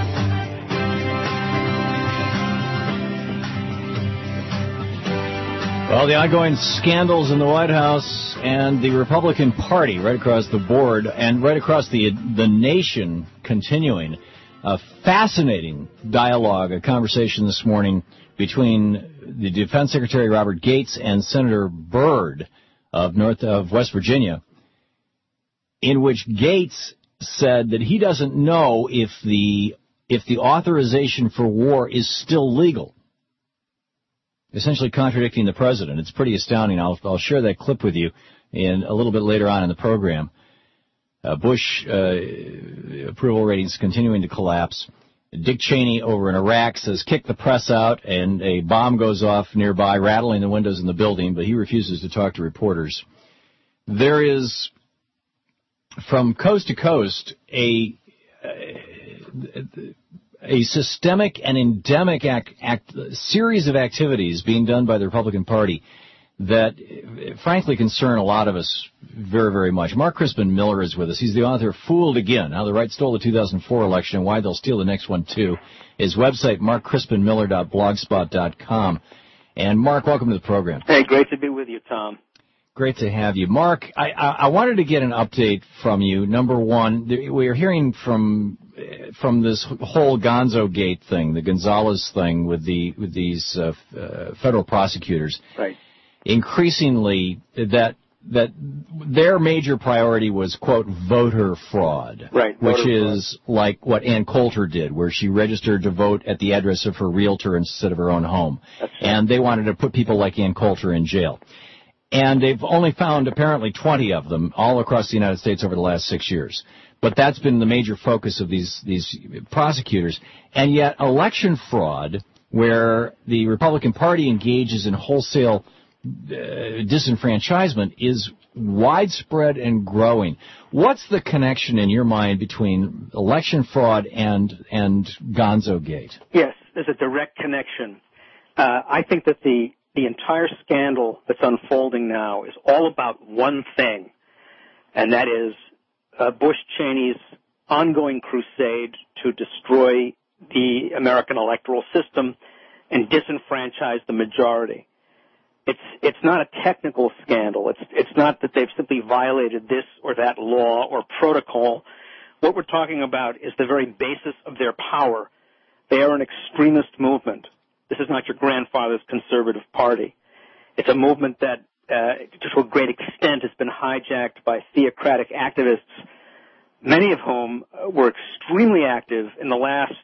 Well, the ongoing scandals in the White House and the Republican Party right across the board and right across the the nation continuing. A fascinating dialogue, a conversation this morning between the Defense Secretary Robert Gates and Senator Byrd of North of West Virginia, in which Gates said that he doesn't know if the if the authorization for war is still legal, essentially contradicting the president. It's pretty astounding. I'll, I'll share that clip with you in a little bit later on in the program. Uh, Bush uh, approval ratings continuing to collapse. Dick Cheney over in Iraq says, kick the press out, and a bomb goes off nearby, rattling the windows in the building, but he refuses to talk to reporters. There is, from coast to coast, a a systemic and endemic act, act, series of activities being done by the Republican Party that, frankly, concern a lot of us very, very much. Mark Crispin Miller is with us. He's the author of Fooled Again, How the Right Stole the two thousand four election and Why They'll Steal the Next One, too. His website, mark crispin miller dot blogspot dot com. And, Mark, welcome to the program. Hey, great to be with you, Tom. Great to have you. Mark, I, I, I wanted to get an update from you. Number one, we are hearing from from this whole Gonzo Gate thing, the Gonzalez thing with the with these uh, uh, federal prosecutors. Right. Increasingly, that that their major priority was, quote, voter fraud, right, which voter is fraud. Like what Ann Coulter did, where she registered to vote at the address of her realtor instead of her own home. That's right. And they wanted to put people like Ann Coulter in jail. And they've only found apparently twenty of them all across the United States over the last six years. But that's been the major focus of these these prosecutors. And yet election fraud, where the Republican Party engages in wholesale Uh, disenfranchisement, is widespread and growing. What's the connection in your mind between election fraud and and Gonzo-gate? Yes, there's a direct connection. Uh, I think that the the entire scandal that's unfolding now is all about one thing, and that is uh, Bush Cheney's ongoing crusade to destroy the American electoral system and disenfranchise the majority. It's it's not a technical scandal. It's it's not that they've simply violated this or that law or protocol. What we're talking about is the very basis of their power. They are an extremist movement. This is not your grandfather's conservative party. It's a movement that, uh, to a great extent, has been hijacked by theocratic activists, many of whom were extremely active in the last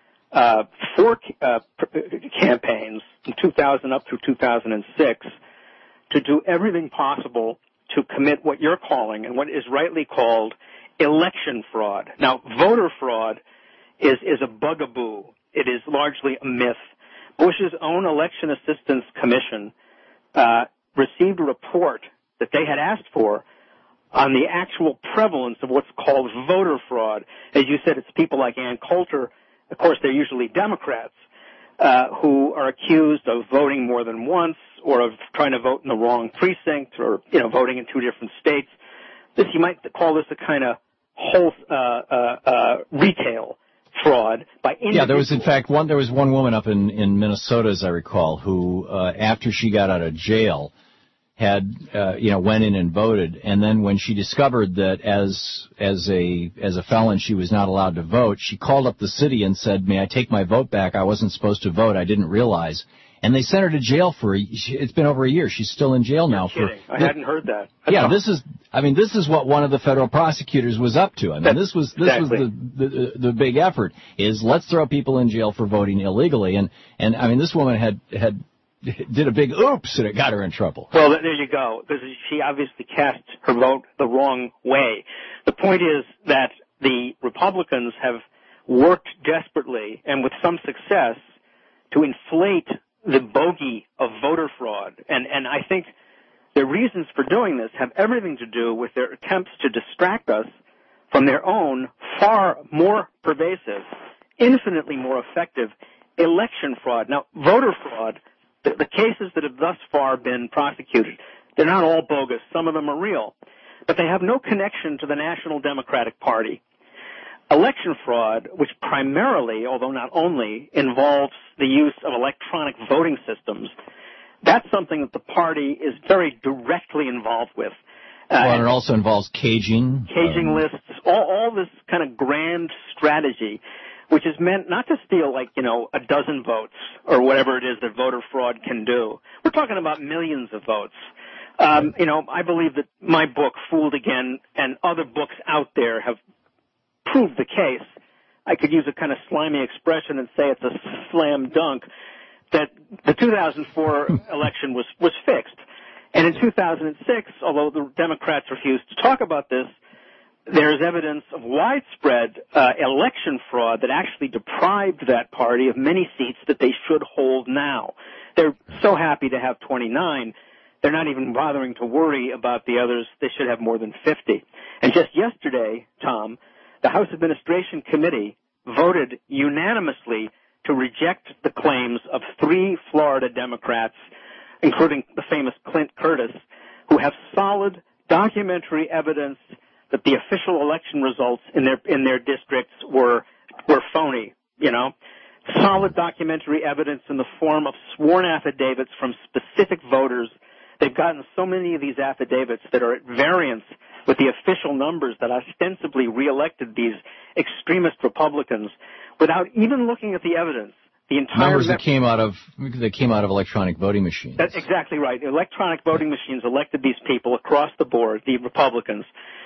uh, four uh, campaigns, from two thousand up through two thousand six, to do everything possible to commit what you're calling and what is rightly called election fraud. Now, voter fraud is, is a bugaboo. It is largely a myth. Bush's own Election Assistance Commission uh, received a report that they had asked for on the actual prevalence of what's called voter fraud. As you said, it's people like Ann Coulter. Of course, they're usually Democrats uh, who are accused of voting more than once or of trying to vote in the wrong precinct or, you know, voting in two different states. This, you might call this a kind of whole uh, uh, uh, retail fraud by individuals. Yeah, there was in fact one. There was one woman up in in Minnesota, as I recall, who uh, after she got out of jail, had uh, you know went in and voted, and then when she discovered that as as a as a felon she was not allowed to vote, she called up the city and said, "May I take my vote back? I wasn't supposed to vote. I didn't realize." And they sent her to jail for, a, it's been over a year. She's still in jail now. You're kidding. For, I hadn't heard that. Yeah, this is, I mean, this is what one of the federal prosecutors was up to. I mean, this was, this exactly. was the, the, the big effort is let's throw people in jail for voting illegally. And, and I mean, this woman had, had, did a big oops and it got her in trouble. Well, there you go. Because she obviously cast her vote the wrong way. The point is that the Republicans have worked desperately and with some success to inflate the bogey of voter fraud. And, and I think their reasons for doing this have everything to do with their attempts to distract us from their own far more pervasive, infinitely more effective election fraud. Now, voter fraud, the, the cases that have thus far been prosecuted, they're not all bogus. Some of them are real. But they have no connection to the National Democratic Party. Election fraud, which primarily, although not only, involves the use of electronic voting systems, that's something that the party is very directly involved with. Uh, well, and it also involves caging. Caging um, lists, all, all this kind of grand strategy, which is meant not to steal, like, you know, a dozen votes or whatever it is that voter fraud can do. We're talking about millions of votes. Um, you know, I believe that my book, Fooled Again, and other books out there have proved the case. I could use a kind of slimy expression and say it's a slam dunk that the two thousand four election was, was fixed. And in two thousand six, although the Democrats refused to talk about this, there's evidence of widespread uh, election fraud that actually deprived that party of many seats that they should hold now. They're so happy to have twenty-nine, they're not even bothering to worry about the others. They should have more than fifty. And just yesterday, Tom, the House Administration Committee voted unanimously to reject the claims of three Florida Democrats, including the famous Clint Curtis, who have solid documentary evidence that the official election results in their in their districts were were phony, you know. Solid documentary evidence in the form of sworn affidavits from specific voters. They've gotten so many of these affidavits that are at variance with the official numbers that ostensibly reelected these extremist Republicans without even looking at the evidence. The entire numbers that came out of that came out of electronic voting machines. That's exactly right. The electronic voting machines elected these people across the board, the Republicans.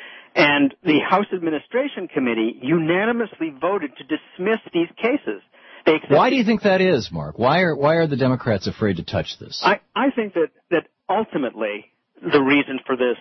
And the House Administration Committee unanimously voted to dismiss these cases. They why do you think that is, Mark? Why are why are the Democrats afraid to touch this? I, I think that, that ultimately the reason for this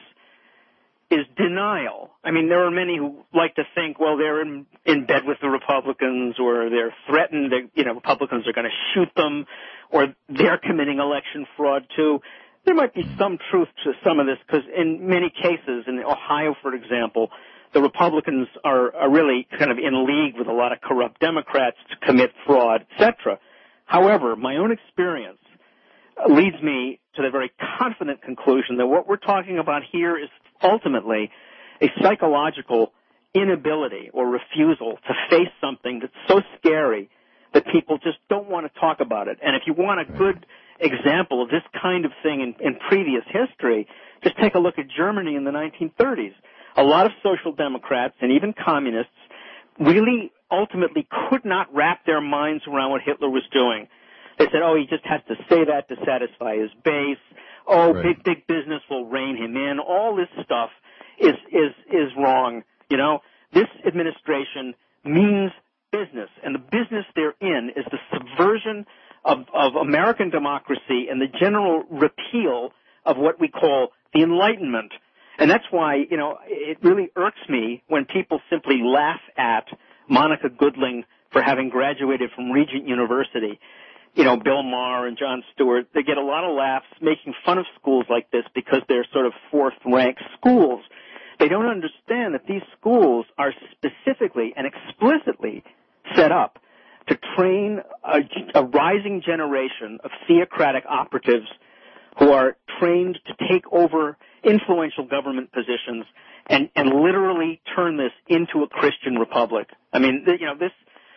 is denial. I mean, there are many who like to think, well, they're in, in bed with the Republicans, or they're threatened that, you know, Republicans are going to shoot them, or they're committing election fraud too. There might be some truth to some of this, because in many cases, in Ohio, for example, the Republicans are, are really kind of in league with a lot of corrupt Democrats to commit fraud, et cetera. However, my own experience leads me to the very confident conclusion that what we're talking about here is ultimately a psychological inability or refusal to face something that's so scary that people just don't want to talk about it. And if you want a good example of this kind of thing in, in previous history, just take a look at Germany in the nineteen thirties. A lot of social democrats and even communists really ultimately could not wrap their minds around what Hitler was doing. They said, oh, he just has to say that to satisfy his base. Oh, right. big, big business will rein him in. All this stuff is, is, is wrong. You know, this administration means business, and the business they're in is the subversion of, of American democracy and the general repeal of what we call the Enlightenment. And that's why, you know, it really irks me when people simply laugh at Monica Goodling for having graduated from Regent University. You know, Bill Maher and Jon Stewart, they get a lot of laughs making fun of schools like this because they're sort of fourth-rank schools. They don't understand that these schools are specifically and explicitly set up to train a, a rising generation of theocratic operatives who are trained to take over influential government positions and, and literally turn this into a Christian republic. I mean, you know, this,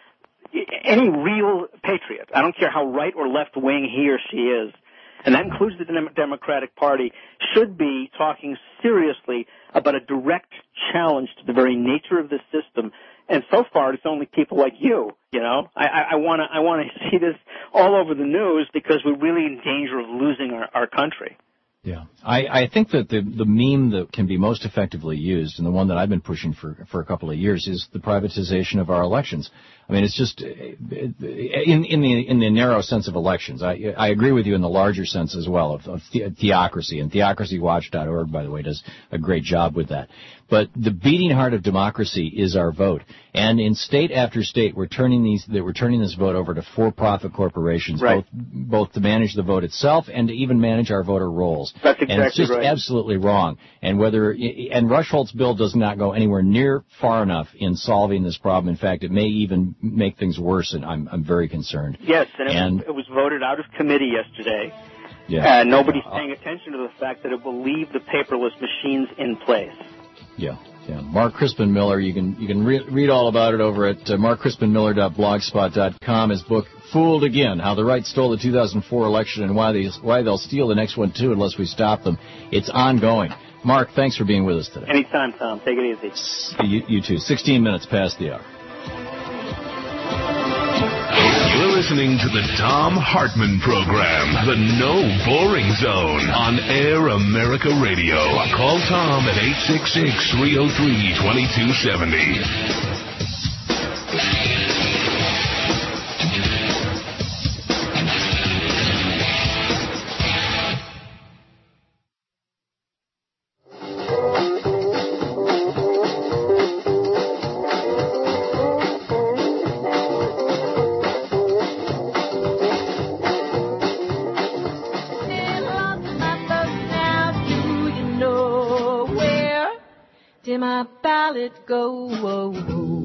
any real patriot, I don't care how right or left wing he or she is, and that includes the Democratic Party, should be talking seriously about a direct challenge to the very nature of this system. And so far, it's only people like you, you know. I want to I want to see this all over the news because we're really in danger of losing our, our country. Yeah. I, I think that the, the meme that can be most effectively used, and the one that I've been pushing for, for a couple of years, is the privatization of our elections. I mean, it's just, in, in the, in the narrow sense of elections. I, I agree with you in the larger sense as well of, of the, theocracy, and theocracy watch dot org, by the way, does a great job with that. But the beating heart of democracy is our vote. And in state after state, we're turning these, we're turning this vote over to for-profit corporations, right. both, both to manage the vote itself and to even manage our voter rolls. That's exactly and it's just right. absolutely wrong. And whether, and Rushholt's bill does not go anywhere near far enough in solving this problem. In fact, it may even make things worse, and I'm, I'm very concerned. Yes, and, and it, was, it was voted out of committee yesterday. Yeah. And nobody's paying attention to the fact that it will leave the paperless machines in place. Yeah, yeah. Mark Crispin Miller, you can you can re- read all about it over at uh, mark crispin miller dot blogspot dot com. His book, Fooled Again, How the Right Stole the two thousand four Election and Why, they, why They'll Steal the Next One, Too, Unless We Stop Them. It's ongoing. Mark, thanks for being with us today. Anytime, Tom. Take it easy. You, you too. sixteen minutes past the hour. You're listening to the Tom Hartman Program, the No Boring Zone, on Air America Radio. Call Tom at eight six six, three oh three, two two seven oh. My ballot go, oh, oh.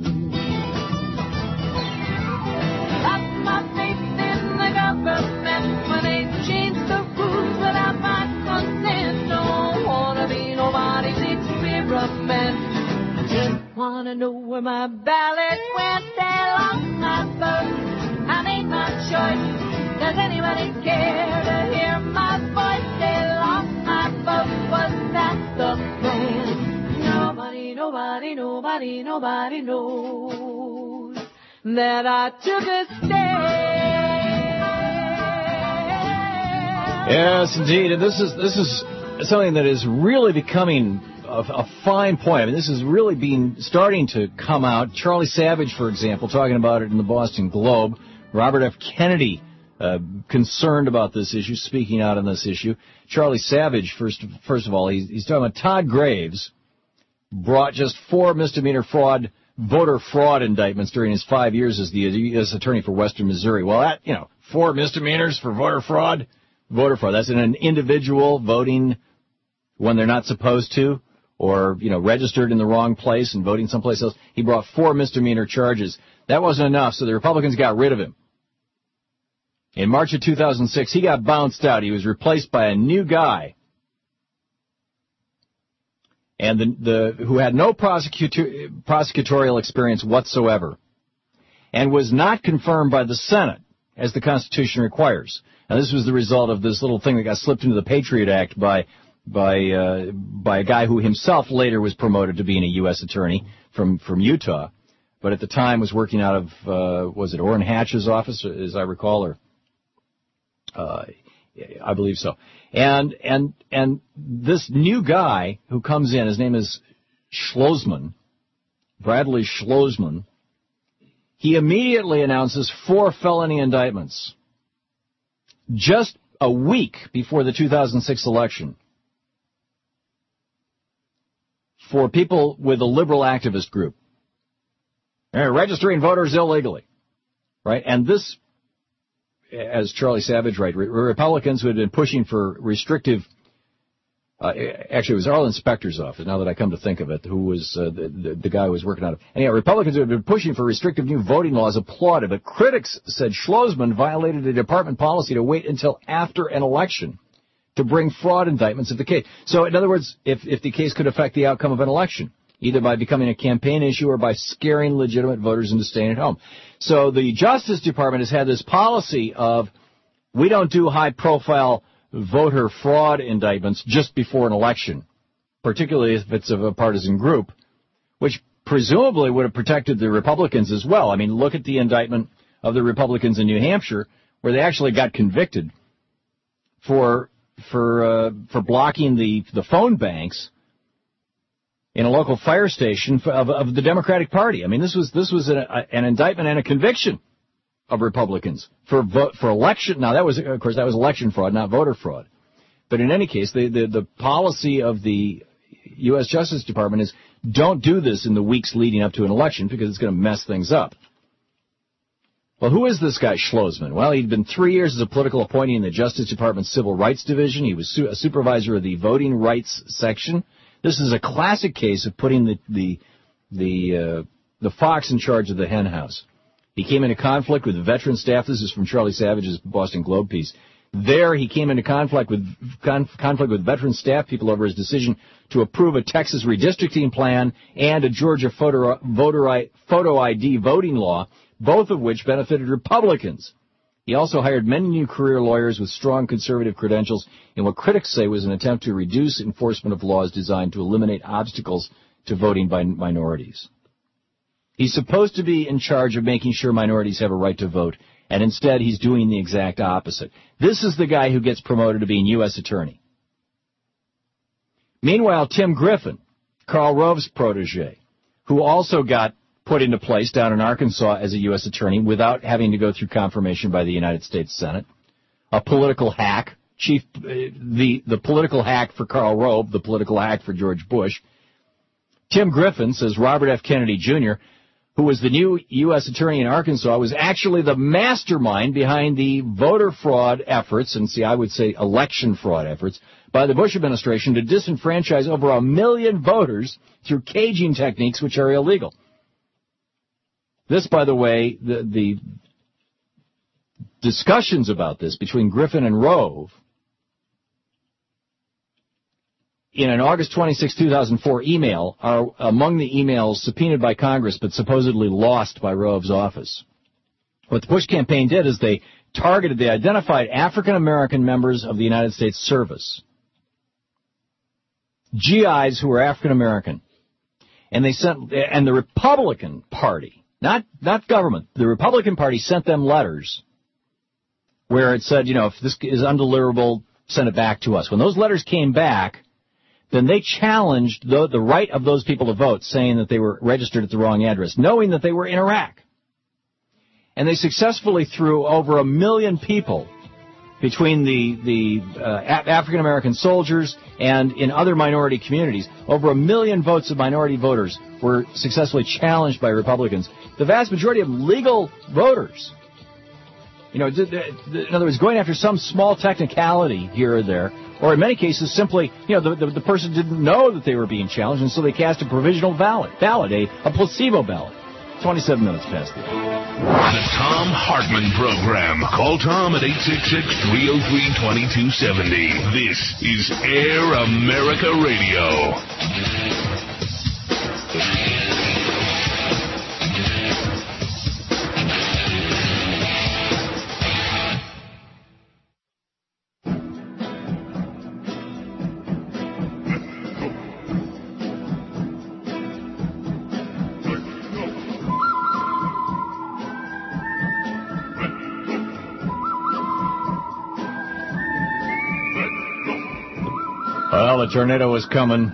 Lost my faith in the government when they changed the rules without my consent. Don't wanna be nobody's experiment. Just wanna know where my ballot went. They lost my vote. I made my choice. Does anybody care to hear my voice? They lost my vote. Was that the plan? Nobody, nobody, nobody, nobody knows that I took a stand. Yes, indeed. And this is this is something that is really becoming a, a fine point. I mean, this is really being starting to come out. Charlie Savage, for example, talking about it in the Boston Globe. Robert F. Kennedy, uh, concerned about this issue, speaking out on this issue. Charlie Savage, first first of all, he's, he's talking about Todd Graves. Brought just four misdemeanor fraud, voter fraud indictments during his five years as the U S attorney for Western Missouri. Well, that, you know, four misdemeanors for voter fraud, voter fraud. That's in an individual voting when they're not supposed to, or, you know, registered in the wrong place and voting someplace else. He brought four misdemeanor charges. That wasn't enough, so the Republicans got rid of him. In March of two thousand six, he got bounced out. He was replaced by a new guy. And the, the who had no prosecutor, prosecutorial experience whatsoever, and was not confirmed by the Senate. as the Constitution requires. Now, this was the result of this little thing that got slipped into the Patriot Act by by uh, by a guy who himself later was promoted to being a U S attorney from, from Utah, but at the time was working out of, uh, was it Orrin Hatch's office, as I recall, or uh, I believe so. And and and this new guy who comes in, his name is Schlossman, Bradley Schlossman, he immediately announces four felony indictments just a week before the two thousand six election for people with a liberal activist group. They're registering voters illegally, right? And this, as Charlie Savage, right, Republicans who had been pushing for restrictive, uh, actually it was Arlen Specter's office, now that I come to think of it, who was uh, the, the, the guy who was working on it. Anyhow, Republicans who had been pushing for restrictive new voting laws applauded, but critics said Schlossman violated a department policy to wait until after an election to bring fraud indictments of the case. So, in other words, if, if the case could affect the outcome of an election, either by becoming a campaign issue or by scaring legitimate voters into staying at home. So the Justice Department has had this policy of we don't do high-profile voter fraud indictments just before an election, particularly if it's of a partisan group, which presumably would have protected the Republicans as well. I mean, look at the indictment of the Republicans in New Hampshire, where they actually got convicted for for uh, for blocking the the phone banks in a local fire station of, of the Democratic Party. I mean, this was this was an, an indictment and a conviction of Republicans for vote, for election. Now, that was, of course, that was election fraud, not voter fraud. But in any case, the, the, the policy of the U S Justice Department is don't do this in the weeks leading up to an election because it's going to mess things up. Well, who is this guy Schlossman? Well, he'd been three years as a political appointee in the Justice Department's Civil Rights Division. He was su- a supervisor of the Voting Rights Section. This is a classic case of putting the the the, uh, the fox in charge of the hen house. He came into conflict with the veteran staff. This is from Charlie Savage's Boston Globe piece. There, he came into conflict with conf- conflict with veteran staff people over his decision to approve a Texas redistricting plan and a Georgia photo, voter I, photo I D voting law, both of which benefited Republicans. He also hired many new career lawyers with strong conservative credentials in what critics say was an attempt to reduce enforcement of laws designed to eliminate obstacles to voting by minorities. He's supposed to be in charge of making sure minorities have a right to vote, and instead he's doing the exact opposite. This is the guy who gets promoted to being U S attorney. Meanwhile, Tim Griffin, Karl Rove's protege, who also got put into place down in Arkansas as a U S attorney without having to go through confirmation by the United States Senate, a political hack, chief, uh, the, the political hack for Karl Rove, the political hack for George Bush. Tim Griffin, says Robert F. Kennedy Junior, who was the new U S attorney in Arkansas, was actually the mastermind behind the voter fraud efforts, and see, I would say election fraud efforts, by the Bush administration to disenfranchise over a million voters through caging techniques which are illegal. This, by the way, the, the discussions about this between Griffin and Rove in an August twenty-sixth, two thousand four email are among the emails subpoenaed by Congress but supposedly lost by Rove's office. What the Bush campaign did is they targeted, they identified African-American members of the United States Service, G Is who were African-American, and they sent, and the Republican Party, not, not government, the Republican Party sent them letters where it said, you know, if this is undeliverable, send it back to us. When those letters came back, then they challenged the, the right of those people to vote, saying that they were registered at the wrong address, knowing that they were in Iraq. And they successfully threw over a million people between the, the uh, African-American soldiers and in other minority communities. Over a million votes of minority voters were successfully challenged by Republicans. The vast majority of legal voters, you know, in other words, going after some small technicality here or there, or in many cases simply, you know, the, the, the person didn't know that they were being challenged, and so they cast a provisional ballot, ballot a, a placebo ballot. twenty-seven minutes past the hour. The Thom Hartmann Program. Call Tom at eight six six, three oh three, two two seven oh. This is Air America Radio. Well, the tornado was coming,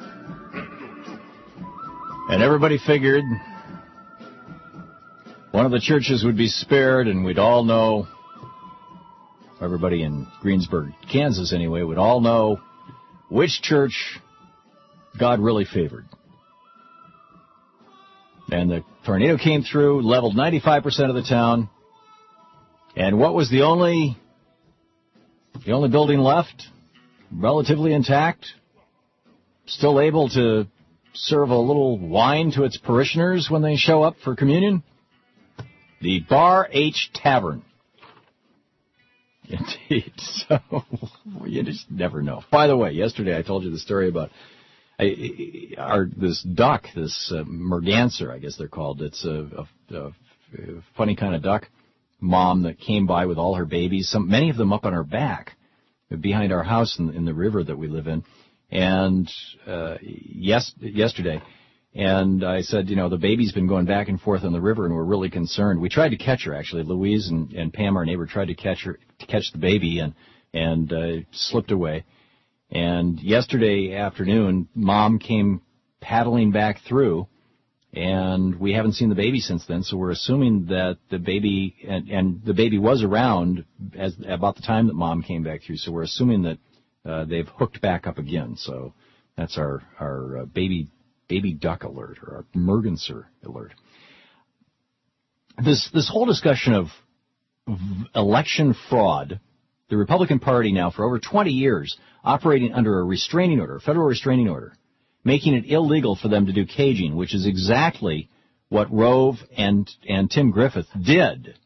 and everybody figured one of the churches would be spared, and we'd all know, everybody in Greensburg, Kansas anyway, would all know which church God really favored. And the tornado came through, leveled ninety-five percent of the town, and what was the only, the only building left? Relatively intact, still able to serve a little wine to its parishioners when they show up for communion? The Bar H Tavern. Indeed. So, you just never know. By the way, yesterday I told you the story about I, our this duck, this uh, merganser, I guess they're called. It's a, a, a funny kind of duck mom that came by with all her babies, some many of them up on her back, behind our house in, in the river that we live in, and uh, yes, yesterday, and I said, you know, the baby's been going back and forth on the river, and we're really concerned. We tried to catch her, actually. Louise and, and Pam, our neighbor, tried to catch her, to catch the baby, and and uh, slipped away. And yesterday afternoon, Mom came paddling back through, and we haven't seen the baby since then, so we're assuming that the baby, and, and the baby was around as about the time that Mom came back through, so we're assuming that uh, they've hooked back up again. So that's our, our uh, baby baby duck alert, or our merganser alert. This, this whole discussion of election fraud, the Republican Party now for over twenty years operating under a restraining order, a federal restraining order, making it illegal for them to do caging, which is exactly what Rove and, and Tim Griffith did.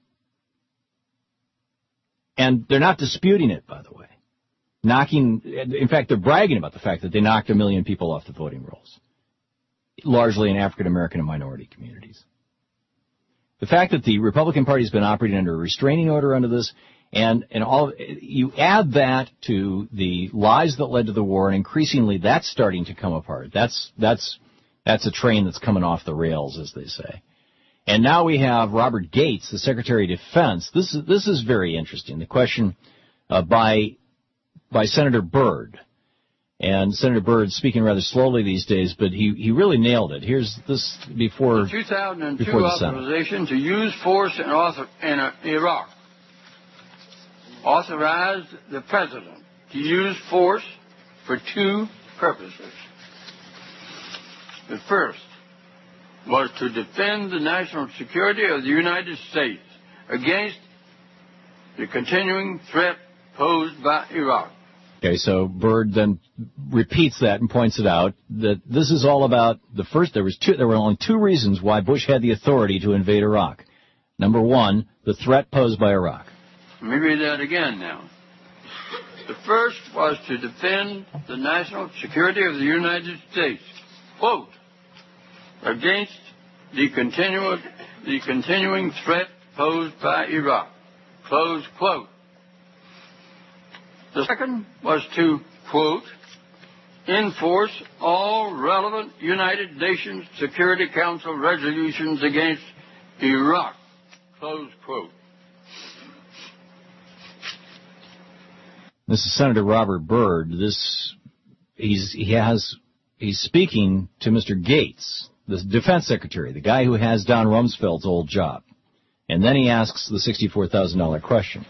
And they're not disputing it, by the way. Knocking, in fact, they're bragging about the fact that they knocked a million people off the voting rolls, largely in African American and minority communities. The fact that the Republican Party has been operating under a restraining order under this, and, and all, you add that to the lies that led to the war, and increasingly that's starting to come apart. That's, that's, that's a train that's coming off the rails, as they say. And now we have Robert Gates, the Secretary of Defense. This is, this is very interesting. The question, uh, by, by Senator Byrd. And Senator Byrd speaking rather slowly these days, but he, he really nailed it. Here's this before, the two thousand two before the authorization to use force in, author, in uh, Iraq authorized the President to use force for two purposes. The first was to defend the national security of the United States against the continuing threat posed by Iraq. Okay, so Byrd then repeats that and points it out that this is all about the first. There was two. There were only two reasons why Bush had the authority to invade Iraq. Number one, the threat posed by Iraq. Let me read that again now. The first was to defend the national security of the United States, quote, against the, continu- the continuing threat posed by Iraq, close quote. The second was to, quote, enforce all relevant United Nations Security Council resolutions against Iraq, close quote. This is Senator Robert Byrd. This, he's, he has, he's speaking to Mister Gates, the defense secretary, the guy who has Don Rumsfeld's old job. And then he asks the sixty-four thousand dollars question.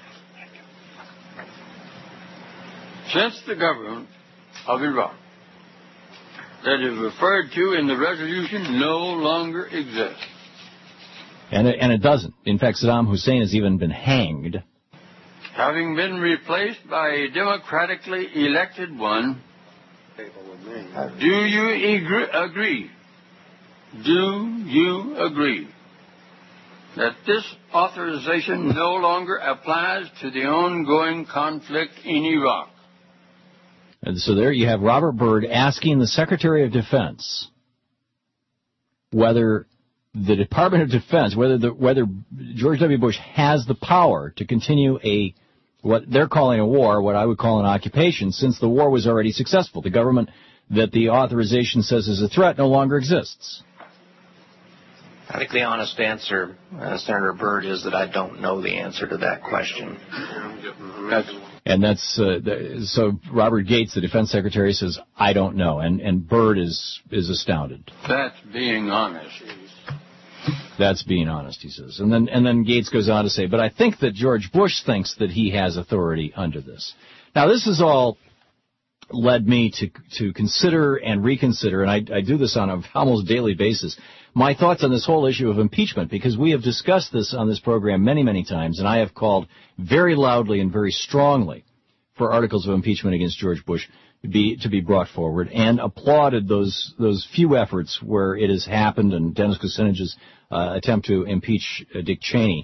Since the government of Iraq that is referred to in the resolution no longer exists. And it, and it doesn't. In fact, Saddam Hussein has even been hanged. Having been replaced by a democratically elected one, do you agree, do you agree that this authorization no longer applies to the ongoing conflict in Iraq? And so there you have Robert Byrd asking the Secretary of Defense whether the Department of Defense, whether the, whether George W. Bush has the power to continue a what they're calling a war, what I would call an occupation, since the war was already successful. The government that the authorization says is a threat no longer exists. I think the honest answer, uh, Senator Byrd, is that I don't know the answer to that question. That's, And that's, uh, the, so Robert Gates, the defense secretary, says, I don't know. And, and Byrd is, is astounded. That's being honest. That's being honest, he says. And then, and then Gates goes on to say, but I think that George Bush thinks that he has authority under this. Now, this has all led me to, to consider and reconsider, and I, I do this on a almost daily basis, my thoughts on this whole issue of impeachment, because we have discussed this on this program many, many times, and I have called very loudly and very strongly for articles of impeachment against George Bush to be, to be brought forward, and applauded those, those few efforts where it has happened, and Dennis Kucinich's uh, attempt to impeach uh, Dick Cheney.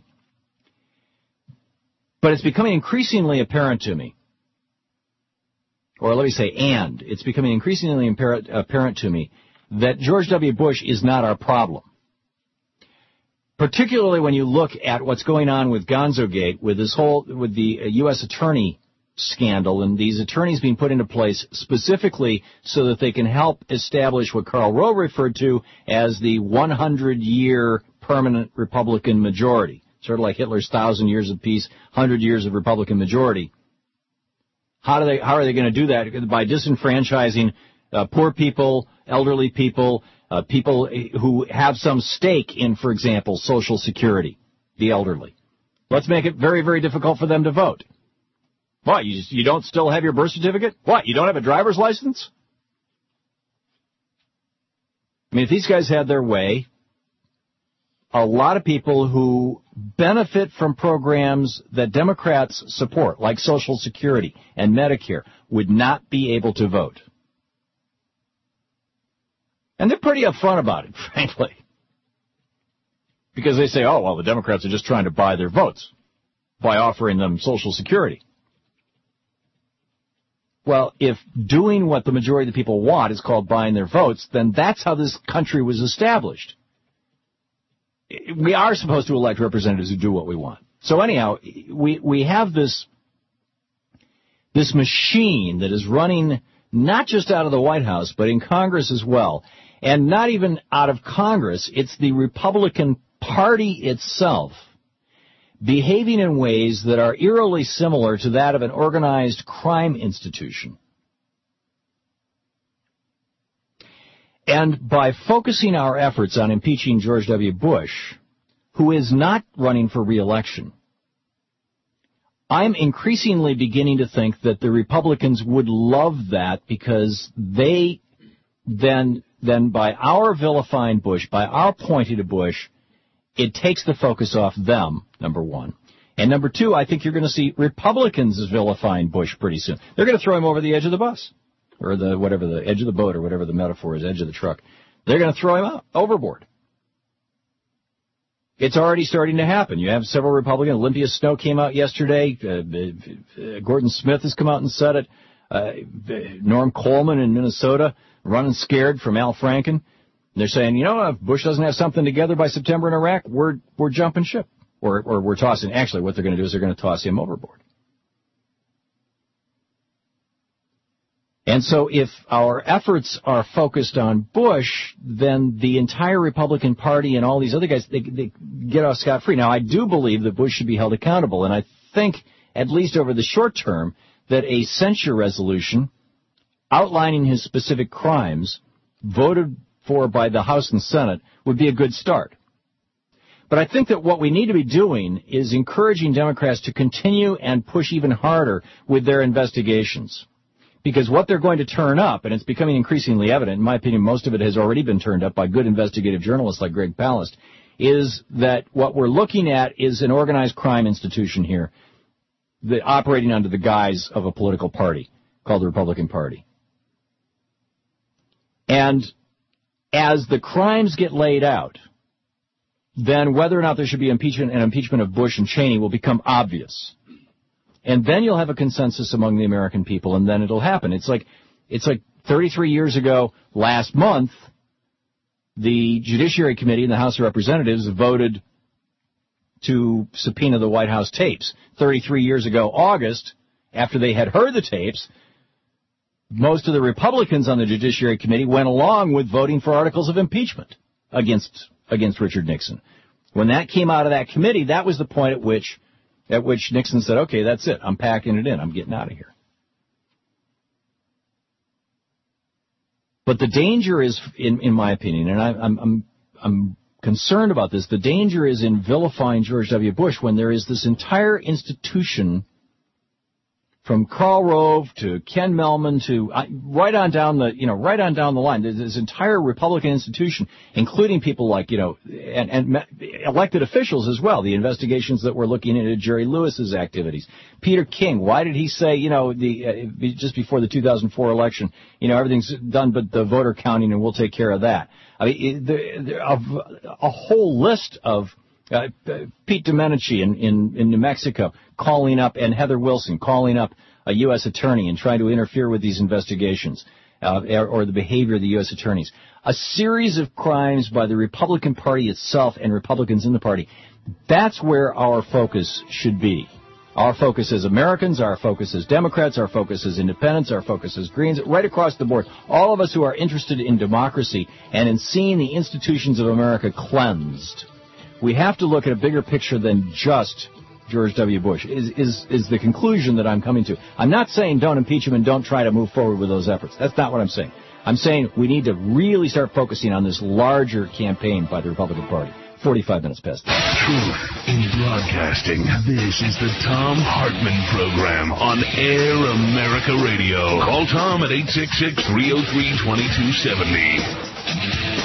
But it's becoming increasingly apparent to me, or let me say and, it's becoming increasingly apparent, apparent to me that George W. Bush is not our problem. Particularly when you look at what's going on with Gonzogate, with this whole, with the U S attorney scandal, and these attorneys being put into place specifically so that they can help establish what Karl Rove referred to as the hundred year permanent Republican majority. Sort of like Hitler's thousand years of peace, hundred years of Republican majority. How do they, how are they going to do that? By disenfranchising uh, poor people, elderly people, uh, people who have some stake in, for example, Social Security, the elderly. Let's make it very, very difficult for them to vote. What, you, just, you don't still have your birth certificate? What, you don't have a driver's license? I mean, if these guys had their way, a lot of people who benefit from programs that Democrats support, like Social Security and Medicare, would not be able to vote. And they're pretty upfront about it, frankly. Because they say, oh, well, the Democrats are just trying to buy their votes by offering them Social Security. Well, if doing what the majority of the people want is called buying their votes, then that's how this country was established. We are supposed to elect representatives who do what we want. So anyhow, we we have this this machine that is running not just out of the White House, but in Congress as well. And not even out of Congress, it's the Republican Party itself behaving in ways that are eerily similar to that of an organized crime institution. And by focusing our efforts on impeaching George W. Bush, who is not running for re-election, I'm increasingly beginning to think that the Republicans would love that, because they then, then by our vilifying Bush, by our pointing to Bush, it takes the focus off them, number one. And number two, I think you're going to see Republicans vilifying Bush pretty soon. They're going to throw him over the edge of the bus, or the whatever the edge of the boat, or whatever the metaphor is, edge of the truck. They're going to throw him out, overboard. It's already starting to happen. You have several Republicans. Olympia Snowe came out yesterday. Uh, uh, Gordon Smith has come out and said it. Uh, Norm Coleman in Minnesota, running scared from Al Franken. They're saying, you know, if Bush doesn't have something together by September in Iraq, we're we're jumping ship. Or, or we're tossing. Actually, what they're going to do is they're going to toss him overboard. And so if our efforts are focused on Bush, then the entire Republican Party and all these other guys, they, they get off scot-free. Now, I do believe that Bush should be held accountable, and I think, at least over the short term, that a censure resolution outlining his specific crimes, voted for by the House and Senate, would be a good start. But I think that what we need to be doing is encouraging Democrats to continue and push even harder with their investigations. Because what they're going to turn up, and it's becoming increasingly evident, in my opinion, most of it has already been turned up by good investigative journalists like Greg Palast, is that what we're looking at is an organized crime institution here, that operating under the guise of a political party called the Republican Party. And as the crimes get laid out, then whether or not there should be impeachment and impeachment of Bush and Cheney will become obvious. And then you'll have a consensus among the American people, and then it'll happen. It's like, it's like thirty-three years ago, last month, the Judiciary Committee in the House of Representatives voted to subpoena the White House tapes. thirty-three years ago, August, after they had heard the tapes, most of the Republicans on the Judiciary Committee went along with voting for articles of impeachment against against Richard Nixon. When that came out of that committee, that was the point at which At which Nixon said, okay, that's it. I'm packing it in. I'm getting out of here. But the danger is, in, in my opinion, and I, I'm, I'm, I'm concerned about this, the danger is in vilifying George W. Bush when there is this entire institution from Karl Rove to Ken Mellman to uh, right on down the, you know, right on down the line. There's this entire Republican institution, including people like, you know, and, and me- elected officials as well. The investigations that we're looking into Jerry Lewis's activities. Peter King, why did he say, you know, the uh, just before the two thousand four election, you know, everything's done but the voter counting and we'll take care of that. I mean, there, there, a, a whole list of Uh, Pete Domenici in, in, in New Mexico calling up, and Heather Wilson calling up a U S attorney and trying to interfere with these investigations, uh, or, or the behavior of the U S attorneys. A series of crimes by the Republican Party itself and Republicans in the party. That's where our focus should be. Our focus as Americans, our focus as Democrats, our focus as independents, our focus as Greens, right across the board. All of us who are interested in democracy and in seeing the institutions of America cleansed. We have to look at a bigger picture than just George W. Bush, is, is, is the conclusion that I'm coming to. I'm not saying don't impeach him and don't try to move forward with those efforts. That's not what I'm saying. I'm saying we need to really start focusing on this larger campaign by the Republican Party. forty-five minutes past. Truth in broadcasting. This is the Thom Hartmann Program on Air America Radio. Call Tom at eight six six, three oh three, two two seven oh.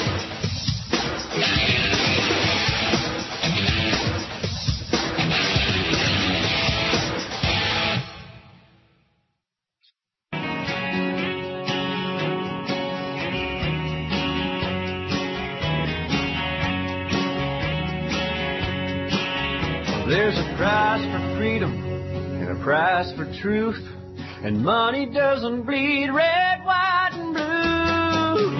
There's a price for freedom and a price for truth, and money doesn't bleed red, white, and blue.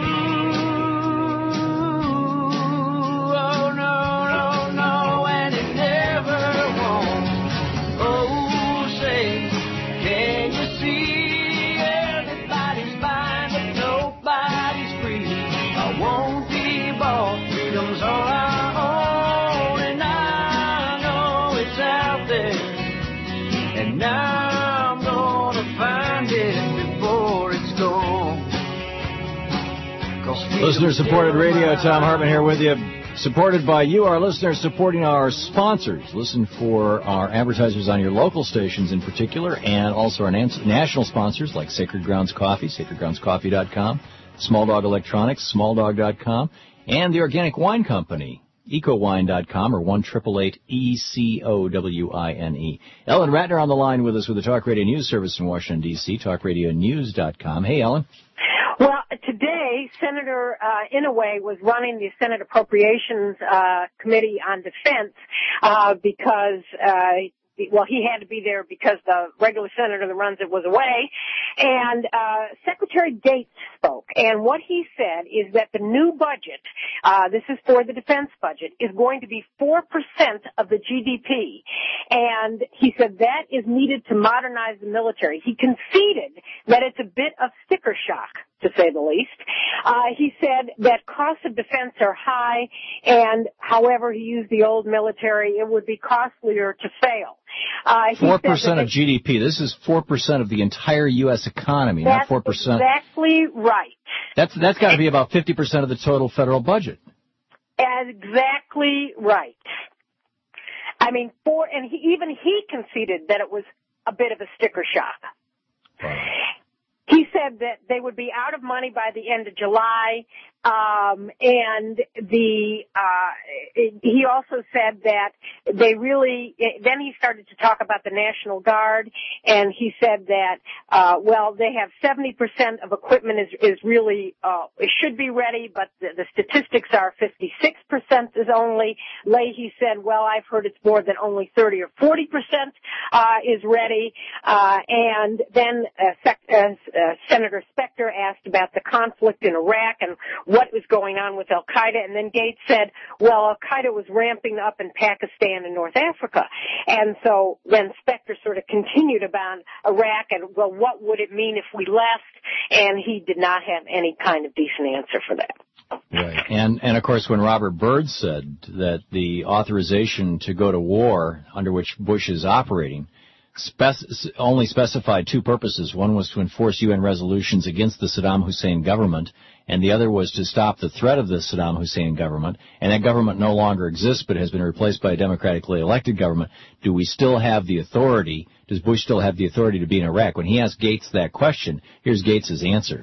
Oh, no, no, no, and it never won't. Oh, say, can you see everybody's fine, but nobody's free? I won't be bought, freedom's all I own. And now I'm gonna find it before it's gone. Listener-supported radio, Thom Hartmann here with you. Supported by you, our listeners, supporting our sponsors. Listen for our advertisers on your local stations in particular, and also our national sponsors like Sacred Grounds Coffee, sacred grounds coffee dot com, Small Dog Electronics, small dog dot com, and the Organic Wine Company, eco wine dot com, or one eight eight eight E C O W I N E. Ellen Ratner on the line with us with the Talk Radio News Service in Washington, D C, talk radio news dot com. Hey, Ellen. Well, today, Senator uh, Inouye was running the Senate Appropriations uh, Committee on Defense uh, because uh, well, he had to be there because the regular senator that runs it was away. And uh Secretary Gates spoke, and what he said is that the new budget, uh this is for the defense budget, is going to be four percent of the G D P. And he said that is needed to modernize the military. He conceded that it's a bit of sticker shock, to say the least. Uh, he said that costs of defense are high, and however he used the old military, it would be costlier to fail. Uh, four percent of G D P. This is four percent of the entire U S economy, not four percent. That's exactly right. That's, that's got to be about fifty percent of the total federal budget. Exactly right. I mean, for, and he, even he conceded that it was a bit of a sticker shock. Wow. He said that they would be out of money by the end of July, um, and the uh, he also said that they really. Then he started to talk about the National Guard, and he said that uh, well, they have seventy percent of equipment is is really uh, it should be ready, but the, the statistics are fifty-six percent is only. Leahy said, well, I've heard it's more than only thirty or forty percent uh, is ready, uh, and then uh, sec- uh, Uh, Senator Specter asked about the conflict in Iraq and what was going on with Al-Qaeda, and then Gates said, well, Al-Qaeda was ramping up in Pakistan and North Africa. And so then Specter sort of continued about Iraq and, well, what would it mean if we left? And he did not have any kind of decent answer for that. Right. And, and of course, when Robert Byrd said that the authorization to go to war under which Bush is operating spec- only specified two purposes. One was to enforce U N resolutions against the Saddam Hussein government, and the other was to stop the threat of the Saddam Hussein government, and that government no longer exists but has been replaced by a democratically elected government. Do we still have the authority, does Bush still have the authority to be in Iraq? When he asked Gates that question, here's Gates' answer.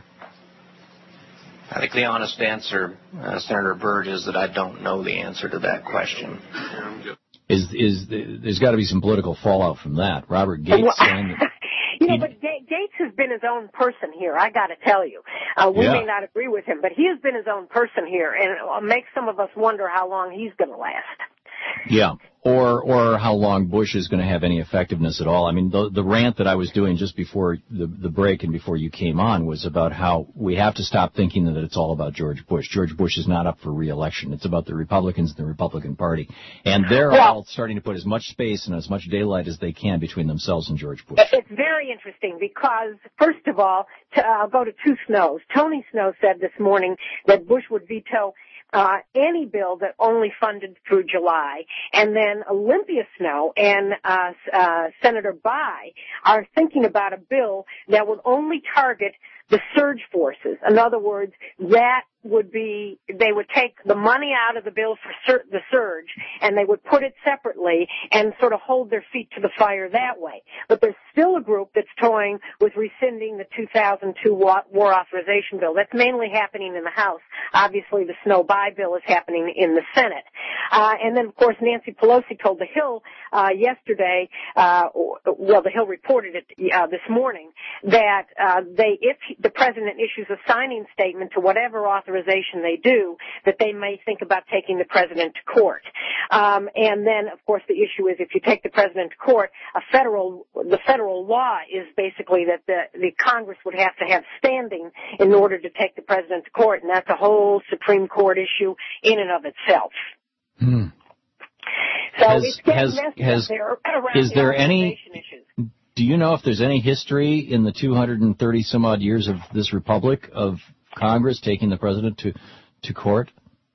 I think the honest answer, uh, Senator Byrd, is that I don't know the answer to that question. Is is there's got to be some political fallout from that? Robert Gates Well, saying that You know, but Ga- Gates has been his own person here, I got to tell you. Uh, we Yeah. may not agree with him, but he has been his own person here, and it makes some of us wonder how long he's going to last. Yeah, or or how long Bush is going to have any effectiveness at all. I mean, the the rant that I was doing just before the the break and before you came on was about how we have to stop thinking that it's all about George Bush. George Bush is not up for re-election. It's about the Republicans and the Republican Party, and they're Well- all starting to put as much space and as much daylight as they can between themselves and George Bush. It's very interesting because, first of all, to, uh, I'll go to two Snows. Tony Snow said this morning that Bush would veto uh, any bill that only funded through July. And then Olympia Snow and uh, uh, Senator Bai are thinking about a bill that would only target the surge forces. In other words, that would be, they would take the money out of the bill for sur- the surge and they would put it separately and sort of hold their feet to the fire that way. But there's still a group that's toying with rescinding the two thousand two war authorization bill. That's mainly happening in the House. Obviously, the Snow-By bill is happening in the Senate. Uh, and then, of course, Nancy Pelosi told The Hill uh, yesterday, uh, well, The Hill reported it uh, this morning, that uh, they, if the president issues a signing statement to whatever authorization they do, that they may think about taking the president to court. Um, and then, of course, the issue is if you take the president to court, a federal, the federal law is basically that the, the Congress would have to have standing in order to take the president to court, and that's a whole Supreme Court issue in and of itself. Hmm. So Has- it's getting has- messy has- up there around is the there any- authorization issues. Do you know if there's any history in the two hundred thirty some odd years of this republic of Congress taking the president to, to court?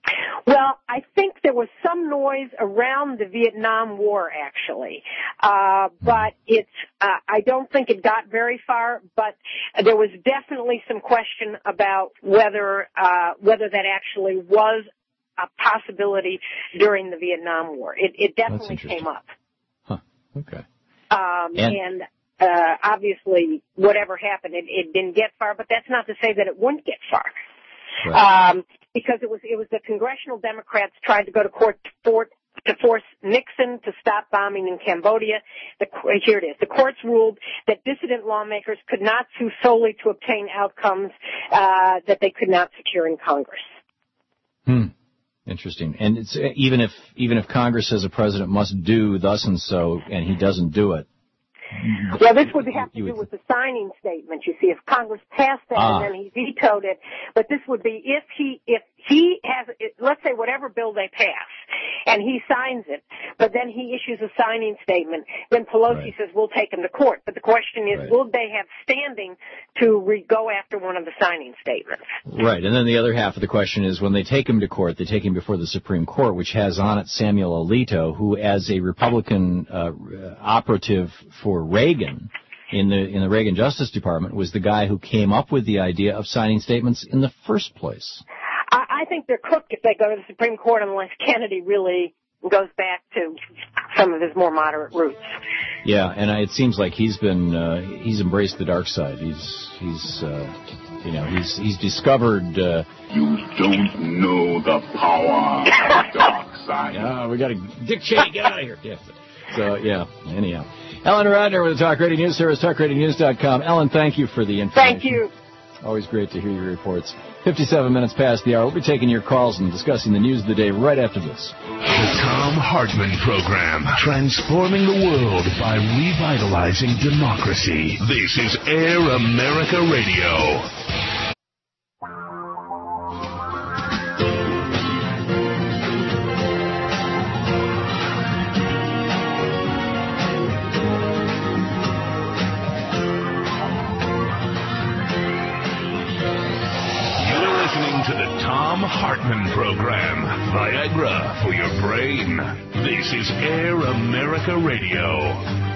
Well, I think there was some noise around the Vietnam War, actually, uh, but it's. Uh, I don't think it got very far. But there was definitely some question about whether uh, whether that actually was a possibility during the Vietnam War. It, it definitely came up. Huh. Okay. Um, And- and uh, obviously, whatever happened, it, it didn't get far. But that's not to say that it wouldn't get far. Right. Um, because it was it was the congressional Democrats tried to go to court to, for, to force Nixon to stop bombing in Cambodia. The, here it is. The courts ruled that dissident lawmakers could not sue solely to obtain outcomes uh, that they could not secure in Congress. Hmm. Interesting. And it's even if even if Congress says a president must do thus and so, and he doesn't do it. Well, this would have to You do would- with the signing statement. You see, if Congress passed that Ah. and then he vetoed it, but this would be if he if he has, let's say whatever bill they pass, and he signs it, but then he issues a signing statement, then Pelosi Right. says we'll take him to court. But the question is, Right. will will they have standing to re- go after one of the signing statements? Right. And then the other half of the question is when they take him to court, they take him before the Supreme Court, which has on it Samuel Alito, who, as a Republican uh, operative for Reagan in the in the Reagan Justice Department, was the guy who came up with the idea of signing statements in the first place. I, I think they're cooked if they go to the Supreme Court unless Kennedy really goes back to some of his more moderate roots. Yeah, and it seems like he's been uh, he's embraced the dark side. He's he's uh, you know he's he's discovered. Uh, You don't know the power of the dark side. Yeah, we got to Dick Cheney, get out of here. Yeah. So yeah. Anyhow, Ellen Rodner with the Talk Radio News Service, talk radio news dot com. Ellen, thank you for the information. Thank you. Always great to hear your reports. fifty-seven minutes past the hour. We'll be taking your calls and discussing the news of the day right after this. The Tom Hartman Program, transforming the world by revitalizing democracy. This is Air America Radio. You're listening to the Tom Hartman Program. Viagra for your brain. This is Air America Radio.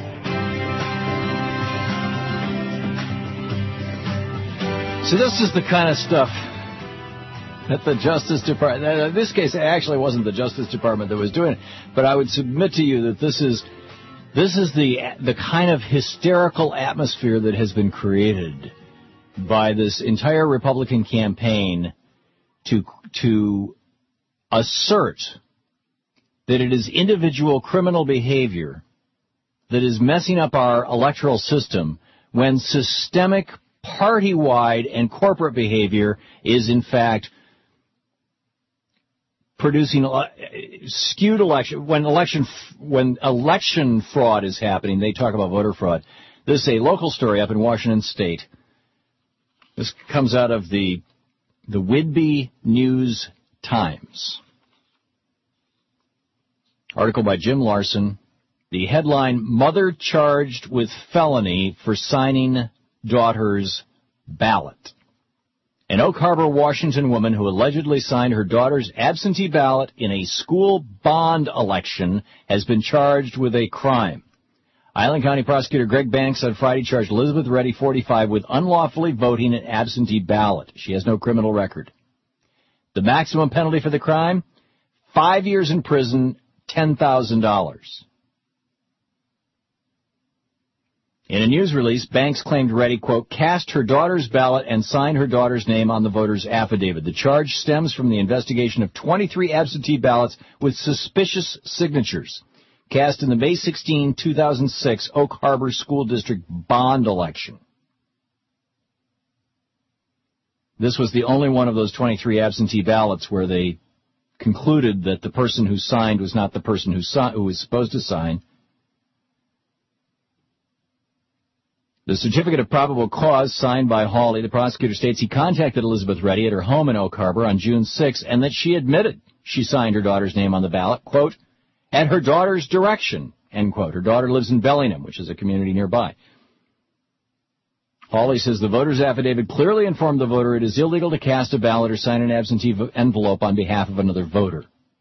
So this is the kind of stuff that the Justice Department, in this case, it actually wasn't the Justice Department that was doing it, but I would submit to you that this is this is the the kind of hysterical atmosphere that has been created by this entire Republican campaign to to assert that it is individual criminal behavior that is messing up our electoral system when systemic, party-wide, and corporate behavior is, in fact, producing uh, skewed election. When election when election fraud is happening, they talk about voter fraud. This is a local story up in Washington State. This comes out of the the Whidbey News Times. Article by Jim Larson. The headline, Mother Charged with Felony for Signing Daughter's Ballot. An Oak Harbor, Washington woman who allegedly signed her daughter's absentee ballot in a school bond election has been charged with a crime. Island County Prosecutor Greg Banks on Friday charged Elizabeth Reddy, forty-five, with unlawfully voting an absentee ballot. She has no criminal record. The maximum penalty for the crime? Five years in prison, ten thousand dollars. In a news release, Banks claimed Reddy, quote, cast her daughter's ballot and signed her daughter's name on the voter's affidavit. The charge stems from the investigation of twenty-three absentee ballots with suspicious signatures cast in the May sixteenth, two thousand six Oak Harbor School District bond election. This was the only one of those twenty-three absentee ballots where they concluded that the person who signed was not the person who, si- who was supposed to sign. The certificate of probable cause signed by Hawley, the prosecutor states he contacted Elizabeth Reddy at her home in Oak Harbor on June sixth and that she admitted she signed her daughter's name on the ballot, quote, at her daughter's direction, end quote. Her daughter lives in Bellingham, which is a community nearby. Hawley says the voter's affidavit clearly informed the voter it is illegal to cast a ballot or sign an absentee envelope on behalf of another voter.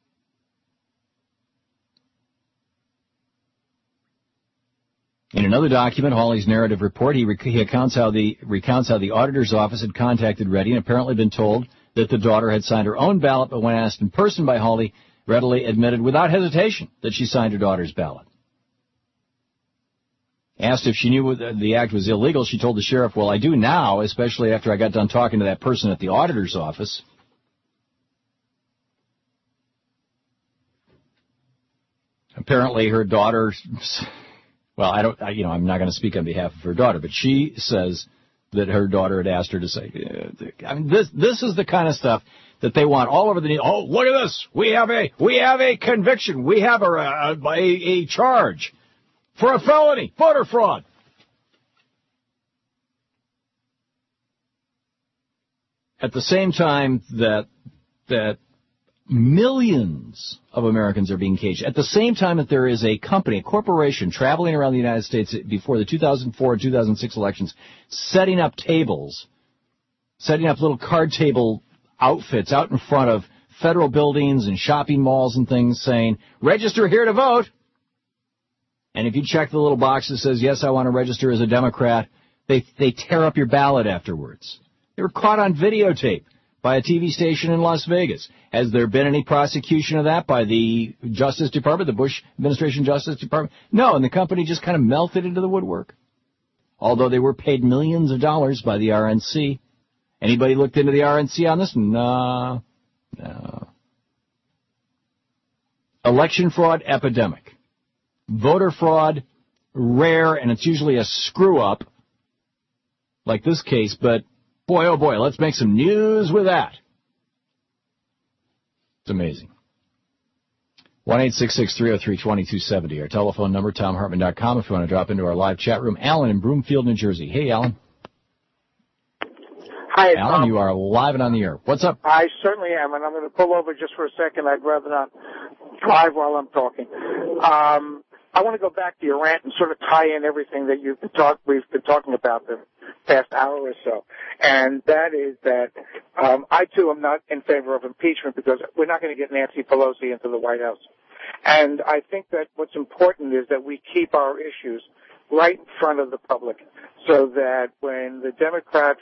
In another document, Hawley's narrative report, he, rec- he accounts how the, recounts how the auditor's office had contacted Reddy and apparently been told that the daughter had signed her own ballot, but when asked in person by Hawley, readily admitted without hesitation that she signed her daughter's ballot. Asked if she knew the act was illegal, she told the sheriff, well, I do now, especially after I got done talking to that person at the auditor's office. Apparently her daughter, well, I don't, I, you know, I'm not going to speak on behalf of her daughter, but she says that her daughter had asked her to say, I mean, this, this is the kind of stuff that they want all over the news. Oh, look at this. We have a, we have a conviction. We have a, a, a, a charge for a felony, voter fraud. At the same time that, that millions of Americans are being caged, at the same time that there is a company, a corporation traveling around the United States before the two thousand four and two thousand six elections, setting up tables, setting up little card table outfits out in front of federal buildings and shopping malls and things saying, register here to vote. And if you check the little box that says, yes, I want to register as a Democrat, they they tear up your ballot afterwards. They were caught on videotape by a T V station in Las Vegas. Has there been any prosecution of that by the Justice Department, the Bush administration Justice Department? No, and the company just kind of melted into the woodwork. Although they were paid millions of dollars by the R N C. Anybody looked into the R N C on this? No. No. Election fraud epidemic. Voter fraud, rare, and it's usually a screw-up, like this case, but boy, oh boy, let's make some news with that. It's amazing. one eight six six, three oh three, two two seven oh, our telephone number, tom hartman dot com, if you want to drop into our live chat room. Alan in Broomfield, New Jersey. Hey, Alan. Hi, Alan, Tom. you are live and on the air. What's up? I certainly am, and I'm going to pull over just for a second. I'd rather not drive while I'm talking. Um, I want to go back to your rant and sort of tie in everything that you've been talk- we've been talking about, the past hour or so, and that is that um, I too am not in favor of impeachment because we're not going to get Nancy Pelosi into the White House. And I think that what's important is that we keep our issues right in front of the public so that when the Democrats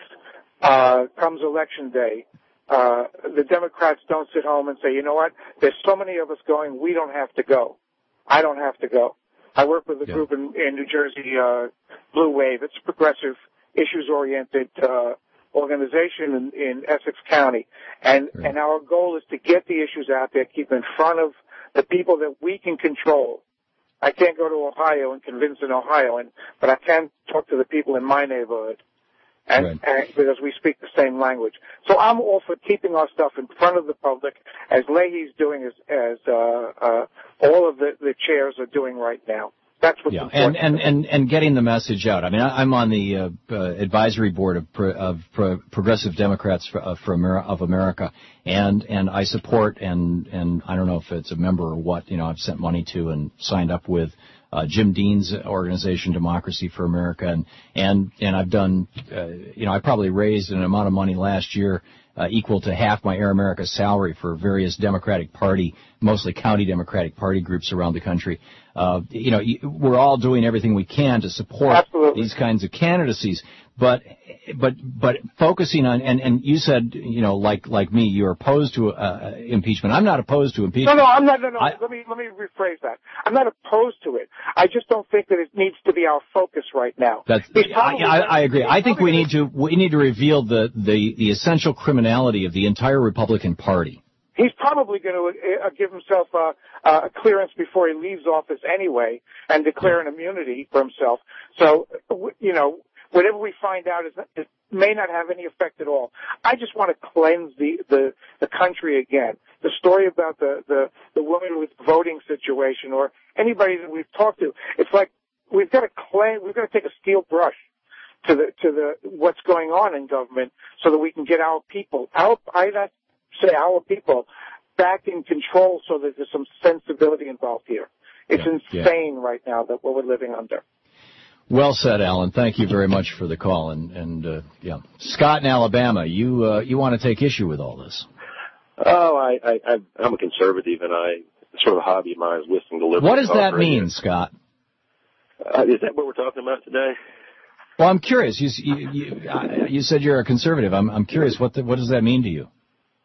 uh, comes election day, uh, the Democrats don't sit home and say, you know what, there's so many of us going, we don't have to go. I don't have to go. I work with a yeah. group in, in New Jersey, uh, Blue Wave. It's a progressive, issues-oriented uh, organization in, in Essex County. And, right. and our goal is to get the issues out there, keep in front of the people that we can control. I can't go to Ohio and convince an Ohioan, but I can talk to the people in my neighborhood. And, right. and because we speak the same language. So I'm all for keeping our stuff in front of the public, as Leahy's doing, as, as uh, uh, all of the, the chairs are doing right now. That's what's yeah. important. And, and, and, and getting the message out. I mean, I, I'm on the uh, uh, advisory board of, pro, of pro, Progressive Democrats for, uh, for Ameri- of America, and and I support and and I don't know if it's a member or what. You know, I've sent money to and signed up with Uh, Jim Dean's organization, Democracy for America, and and and I've done, uh, you know, I probably raised an amount of money last year uh, equal to half my Air America salary for various Democratic Party, mostly county Democratic Party groups around the country. Uh, you know, we're all doing everything we can to support Absolutely. these kinds of candidacies, but but but focusing on and and you said, you know, like like me, you're opposed to uh, impeachment. I'm not opposed to impeachment. No, no, I'm not. No, no. I, let me let me rephrase that. I'm not opposed to it. I just don't think that it needs to be our focus right now. That's, I, I, I agree. I think we need to we need to reveal the the the essential criminality of the entire Republican Party. He's probably going to uh, give himself uh, uh, a clearance before he leaves office anyway and declare an immunity for himself. So, you know, whatever we find out is it may not have any effect at all. I just want to cleanse the, the, the country again. The story about the, the, the woman with voting situation or anybody that we've talked to, it's like we've got to cleanse, we've got to take a steel brush to the, to the, what's going on in government so that we can get our people, our, I not say our people, back in control so that there's some sensibility involved here. It's yeah, insane yeah. right now that what we're living under. Well said, Alan. Thank you very much for the call. And, and uh, yeah, Scott in Alabama, you uh, you want to take issue with all this? Oh, I, I, I'm a conservative, and I sort of a hobby of mine is listening to liberal. What does that radio. mean, Scott? Uh, is that what we're talking about today? Well, I'm curious. You you you, uh, you said you're a conservative. I'm I'm curious. What the, what does that mean to you?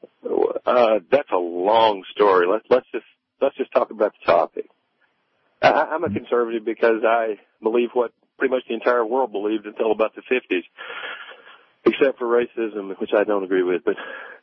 Uh, that's a long story. Let's let's just let's just talk about the topic. I, I'm a conservative because I believe what pretty much the entire world believed until about the fifties, except for racism, which I don't agree with. But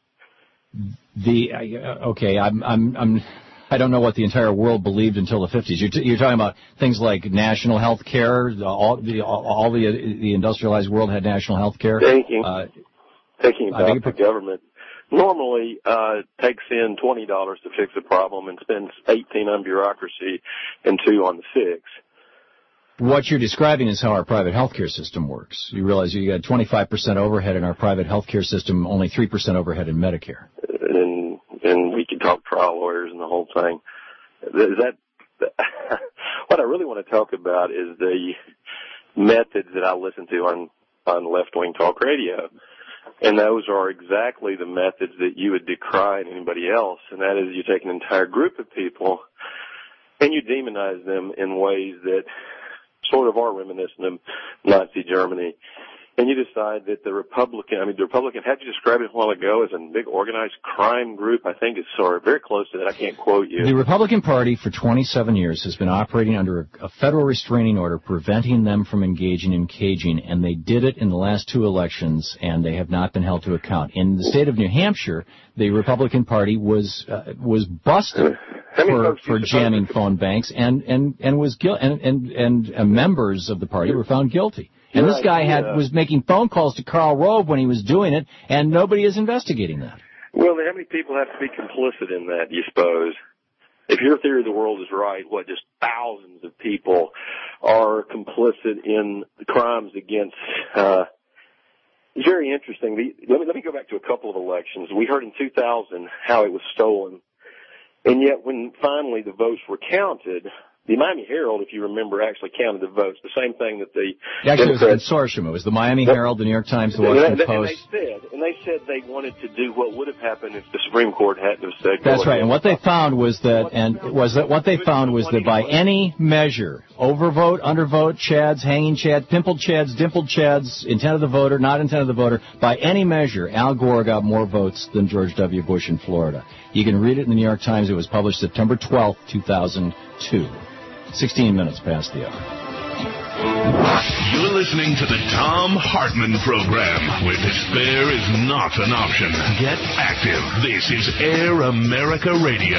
the uh, okay, I'm I'm I'm I don't know what the entire world believed until the fifties. You're, t- you're talking about things like national health care. All the all, all the the industrialized world had national health care. Thinking, uh, thinking about the government. Normally uh takes in twenty dollars to fix a problem and spends eighteen on bureaucracy and two on the fix. What you're describing is how our private healthcare system works. You realize you got twenty-five percent overhead in our private healthcare system, only three percent overhead in Medicare. And and we could talk trial lawyers and the whole thing. Is that what I really want to talk about is the methods that I listen to on on left-wing talk radio. And those are exactly the methods that you would decry in anybody else, and that is you take an entire group of people and you demonize them in ways that sort of are reminiscent of Nazi Germany. And you decide that the Republican, I mean, the Republican, had you described it a while ago as a big organized crime group? I think it's sort of very close to that. I can't quote you. The Republican Party for twenty-seven years has been operating under a, a federal restraining order preventing them from engaging in caging, and they did it in the last two elections, and they have not been held to account. In the state of New Hampshire, the Republican Party was uh, was busted for, for jamming phone banks, and, and, and was guil- and, and, and uh, members of the party were found guilty. And this guy had was making phone calls to Karl Rove when he was doing it, and nobody is investigating that. Well, how many people have to be complicit in that, do you suppose? If your theory of the world is right, what, just thousands of people are complicit in the crimes against, uh, it's very interesting. The, let me, let me go back to a couple of elections. We heard in two thousand how it was stolen. And yet when finally the votes were counted, the Miami Herald, if you remember, actually counted the votes. The same thing that the Actually, it was a consortium. It was the Miami Herald, the New York Times, the Washington and, Post. And they said, and they said they wanted to do what would have happened if the Supreme Court hadn't have said. That's right. And what they found was that, and was that what they found was that by any measure, overvote, undervote, chads, hanging chads, pimpled chads, dimpled chads, intent of the voter, not intent of the voter, by any measure, Al Gore got more votes than George W. Bush in Florida. You can read it in the New York Times. It was published September twelfth, two thousand two. sixteen minutes past the hour. You're listening to the Tom Hartman Program, where despair is not an option. Get active. This is Air America Radio.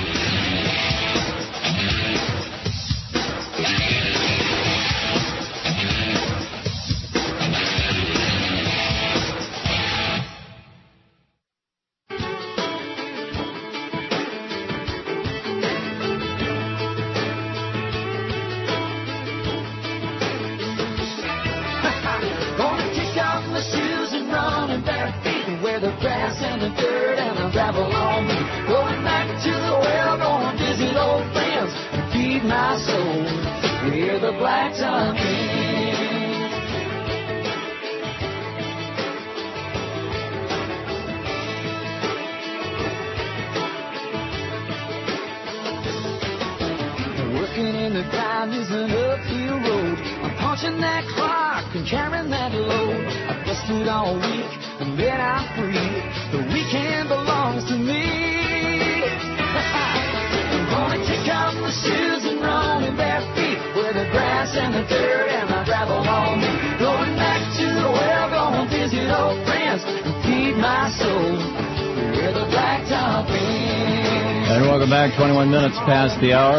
twenty-one minutes past the hour.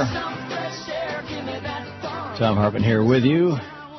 Tom Hartman here with you.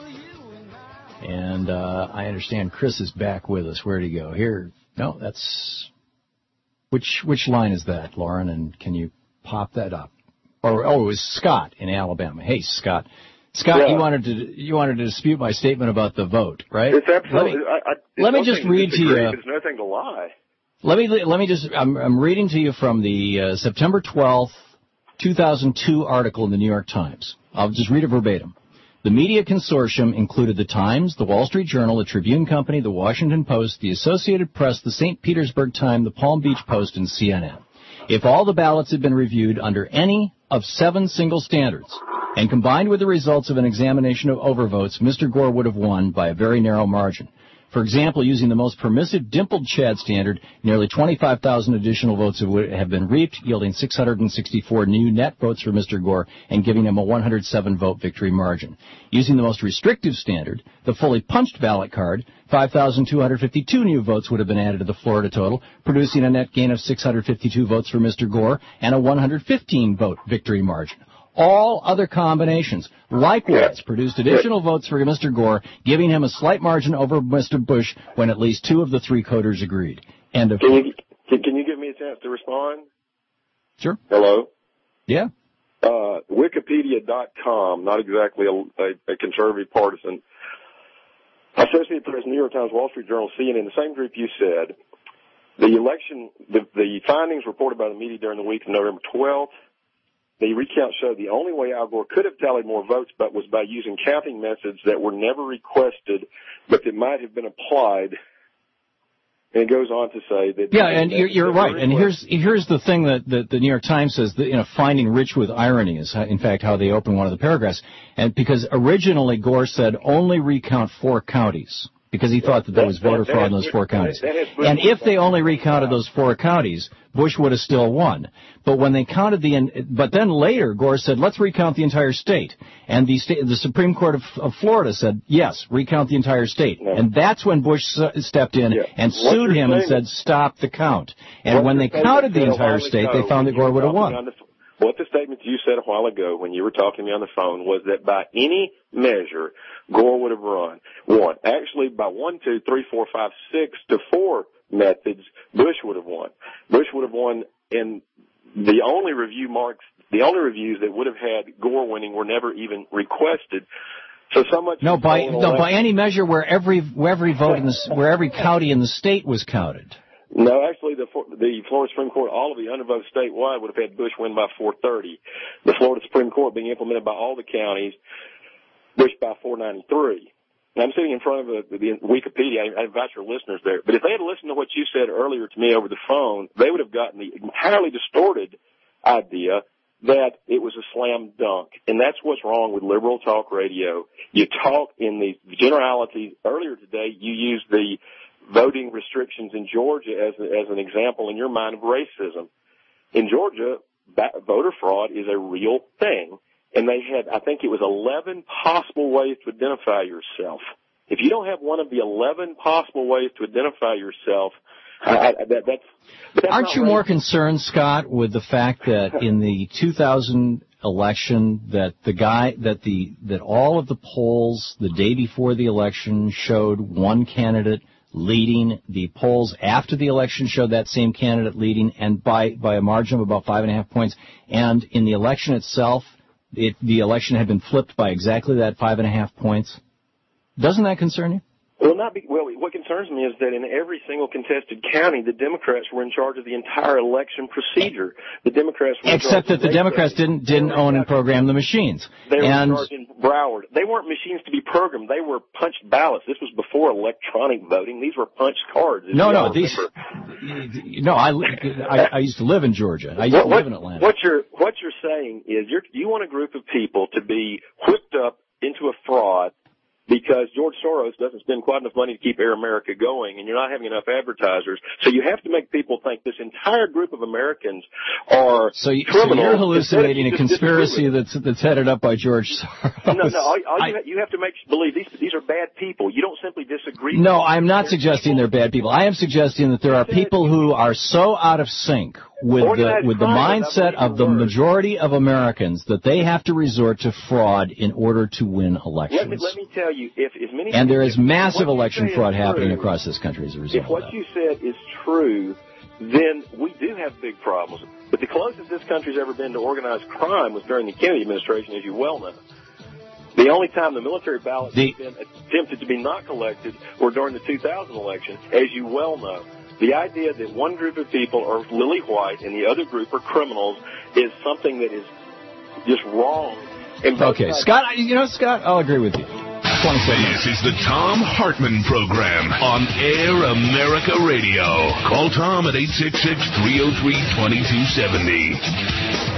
And uh, I understand Chris is back with us. Where'd he go? Here. No, that's... Which which line is that, Lauren? And can you pop that up? Or Oh, it was Scott in Alabama. Hey, Scott. Scott, yeah. you wanted to you wanted to dispute my statement about the vote, right? It's absolutely... Let me, I, I, it's let me just read to you... There's nothing to lie. Let me let me just... I'm, I'm reading to you from the uh, September twelfth, two thousand two article in the New York Times. I'll just read it verbatim. The media consortium included the Times, the Wall Street Journal, the Tribune Company, the Washington Post, the Associated Press, the Saint Petersburg Times, the Palm Beach Post, and C N N. If all the ballots had been reviewed under any of seven single standards and combined with the results of an examination of overvotes, Mister Gore would have won by a very narrow margin. For example, using the most permissive dimpled Chad standard, nearly twenty-five thousand additional votes would have been reaped, yielding six hundred sixty-four new net votes for Mister Gore and giving him a one hundred seven vote victory margin. Using the most restrictive standard, the fully punched ballot card, five thousand two hundred fifty-two new votes would have been added to the Florida total, producing a net gain of six hundred fifty-two votes for Mister Gore and a one hundred fifteen vote victory margin. All other combinations likewise produced additional votes for Mister Gore, giving him a slight margin over Mister Bush when at least two of the three coders agreed. End of. Can you, can, can you give me a chance to respond? Sure. Hello? Yeah. Uh, Wikipedia dot com, not exactly a, a, a conservative partisan. Associated Press, New York Times, Wall Street Journal, C N N, the same group you said. The election, the, the findings reported by the media during the week of November twelfth, the recount showed the only way Al Gore could have tallied more votes but was by using counting methods that were never requested but that might have been applied. And it goes on to say that... Yeah, and you're, you're right. And here's here's the thing that, that the New York Times says, that, you know, finding rich with irony is, in fact, how they open one of the paragraphs. And because originally Gore said only recount four counties, because he thought that there was voter fraud in those four counties. And if they only recounted those four counties, Bush would have still won. But when they counted the, but then later Gore said, let's recount the entire state. And the state, the Supreme Court of, of Florida said, yes, recount the entire state. No. And that's when Bush stepped in yeah. and sued him and said, stop the count. And when they counted the entire state, they found that Gore would have won. What the statement you said a while ago when you were talking to me on the phone was that by any measure, Gore would have run. Won. Actually, by one, two, three, four, five, six to four methods, Bush would have won. Bush would have won, and the only review marks, the only reviews that would have had Gore winning were never even requested. So so much. No, by no by any measure where every where every vote in the where every county in the state was counted. No, actually, the the Florida Supreme Court, all of the undervotes statewide would have had Bush win by four thirty. The Florida Supreme Court being implemented by all the counties, Bush by four ninety-three. Now, I'm sitting in front of the, the Wikipedia. I, I invite your listeners there. But if they had listened to what you said earlier to me over the phone, they would have gotten the entirely distorted idea that it was a slam dunk. And that's what's wrong with liberal talk radio. You talk in the generalities. Earlier today, you used the voting restrictions in Georgia as, as an example in your mind of racism. In Georgia, voter fraud is a real thing. And they had, I think it was eleven possible ways to identify yourself. If you don't have one of the eleven possible ways to identify yourself, I, I, that, that's, that's Aren't you right. more concerned, Scott, with the fact that in the two thousand election that the guy, that the, that all of the polls the day before the election showed one candidate leading, the polls after the election showed that same candidate leading, and by, by a margin of about five and a half points, and in the election itself, It, the election had been flipped by exactly that five and a half points. Doesn't that concern you? Well, not be, well, what concerns me is that in every single contested county, the Democrats were in charge of the entire election procedure. The Democrats were Except that the Democrats didn't didn't own and program the machines. They were and in charge in Broward. They weren't machines to be programmed. They were punched ballots. This was before electronic voting. These were punched cards. No, no, these. No, I, I I used to live in Georgia. I used what, to live what, in Atlanta. What you're what you're saying is you're, you want a group of people to be whipped up into a fraud because George Soros doesn't spend quite enough money to keep Air America going, and you're not having enough advertisers. So you have to make people think this entire group of Americans are so, you, criminals. So you're hallucinating you a conspiracy that's that's headed up by George Soros. No, no. All, all I, you, you have to make believe these these are bad people. You don't simply disagree. No, with I'm not suggesting they're bad people. I am suggesting that there are people who are so out of sync with the with the mindset of the majority of Americans that they have to resort to fraud in order to win elections. Let me, let me tell you, if as many and there is massive if election fraud true, happening across this country as a result if what of that. you said is true, then we do have big problems. But the closest this country's ever been to organized crime was during the Kennedy administration, as you well know. The only time the military ballots the, have been attempted to be not collected were during the two thousand election, as you well know. The idea that one group of people are lily white and the other group are criminals is something that is just wrong. Okay, Scott, you know, Scott, I'll agree with you. This is the Thom Hartmann Program on Air America Radio. Call Tom at eight six six, three oh three, two two seven oh.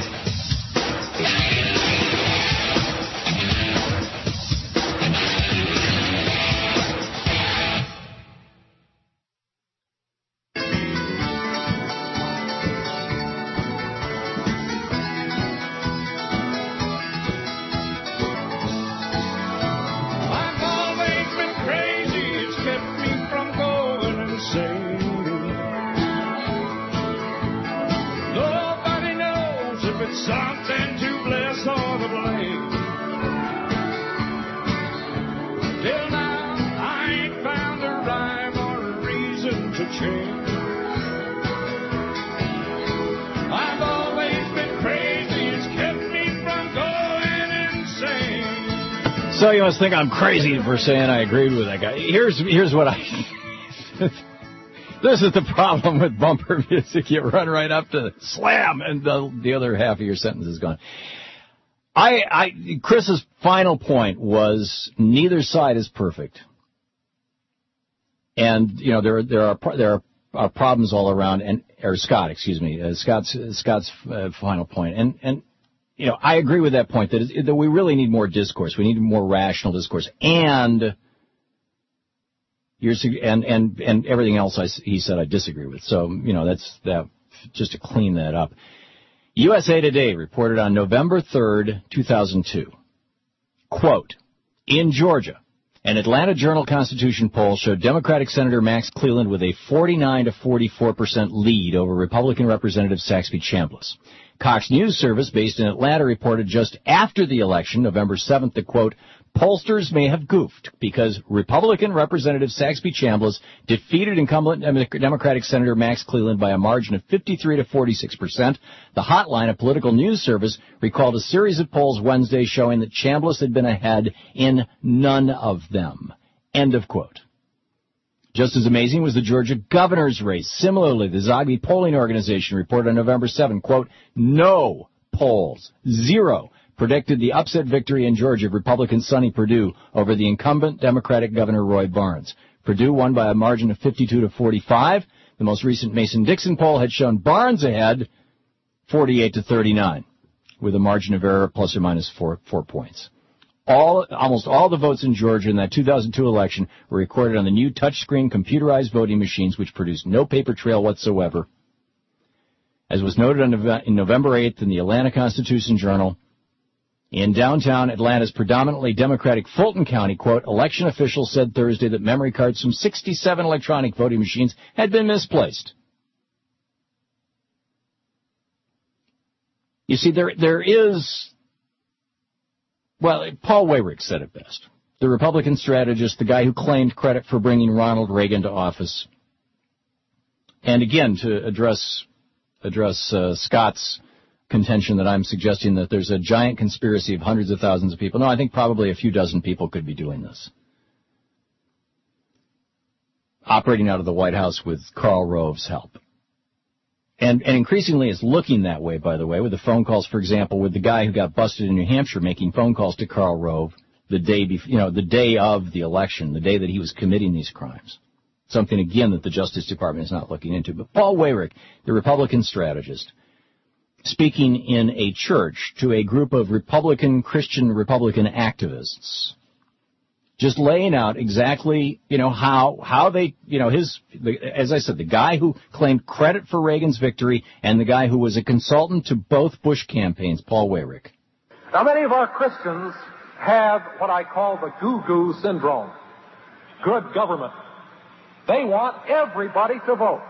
So you must think I'm crazy for saying I agreed with that guy. Here's here's what I... This is the problem with bumper music. You run right up to slam, and the, the other half of your sentence is gone. I, I, Chris's final point was neither side is perfect. And, you know, there, there are, there are, are problems all around, and, or Scott, excuse me, uh, Scott's, Scott's uh, final point. And, and, you know, I agree with that point that, that we really need more discourse. We need more rational discourse. And, you're, and, and, and everything else I, he said I disagree with. So, you know, that's that, just to clean that up. U S A Today reported on November third, two thousand two, quote, in Georgia, an Atlanta Journal-Constitution poll showed Democratic Senator Max Cleland with a forty-nine to forty-four percent lead over Republican Representative Saxby Chambliss. Cox News Service, based in Atlanta, reported just after the election, November seventh, that, quote, pollsters may have goofed because Republican Representative Saxby Chambliss defeated incumbent Democratic Senator Max Cleland by a margin of fifty-three to forty-six percent. The Hotline, a political news service, recalled a series of polls Wednesday showing that Chambliss had been ahead in none of them. End of quote. Just as amazing was the Georgia governor's race. Similarly, the Zogby polling organization reported on November seventh, quote, no polls, zero, predicted the upset victory in Georgia of Republican Sonny Perdue over the incumbent Democratic Governor Roy Barnes. Perdue won by a margin of fifty-two to forty-five. The most recent Mason-Dixon poll had shown Barnes ahead forty-eight to thirty-nine, with a margin of error plus or minus four, four points. All, almost all the votes in Georgia in that two thousand two election were recorded on the new touchscreen computerized voting machines, which produced no paper trail whatsoever. As was noted on Nove- in November eighth in the Atlanta Constitution-Journal, in downtown Atlanta's predominantly Democratic Fulton County, quote, election officials said Thursday that memory cards from sixty-seven electronic voting machines had been misplaced. You see, there there is... Well, Paul Weyrich said it best. The Republican strategist, the guy who claimed credit for bringing Ronald Reagan to office. And again, to address address uh, Scott's contention that I'm suggesting that there's a giant conspiracy of hundreds of thousands of people. No, I think probably a few dozen people could be doing this. Operating out of the White House with Karl Rove's help. And, and increasingly it's looking that way, by the way, with the phone calls, for example, with the guy who got busted in New Hampshire making phone calls to Karl Rove the day before, you know, the day of the election, the day that he was committing these crimes. Something, again, that the Justice Department is not looking into. But Paul Weyrich, the Republican strategist, speaking in a church to a group of Republican, Christian Republican activists, just laying out exactly, you know, how, how they, you know, his, the, as I said, the guy who claimed credit for Reagan's victory and the guy who was a consultant to both Bush campaigns, Paul Weyrich. Now, many of our Christians have what I call the goo-goo syndrome. Good government. They want everybody to vote.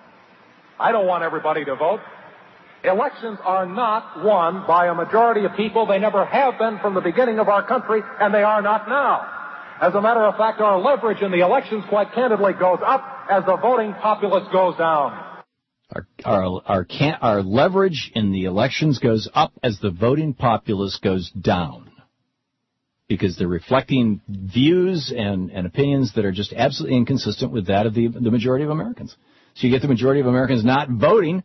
I don't want everybody to vote. Elections are not won by a majority of people. They never have been from the beginning of our country, and they are not now. As a matter of fact, our leverage in the elections, quite candidly, goes up as the voting populace goes down. Our our our, can, our leverage in the elections goes up as the voting populace goes down, because they're reflecting views and, and opinions that are just absolutely inconsistent with that of the the majority of Americans. So you get the majority of Americans not voting,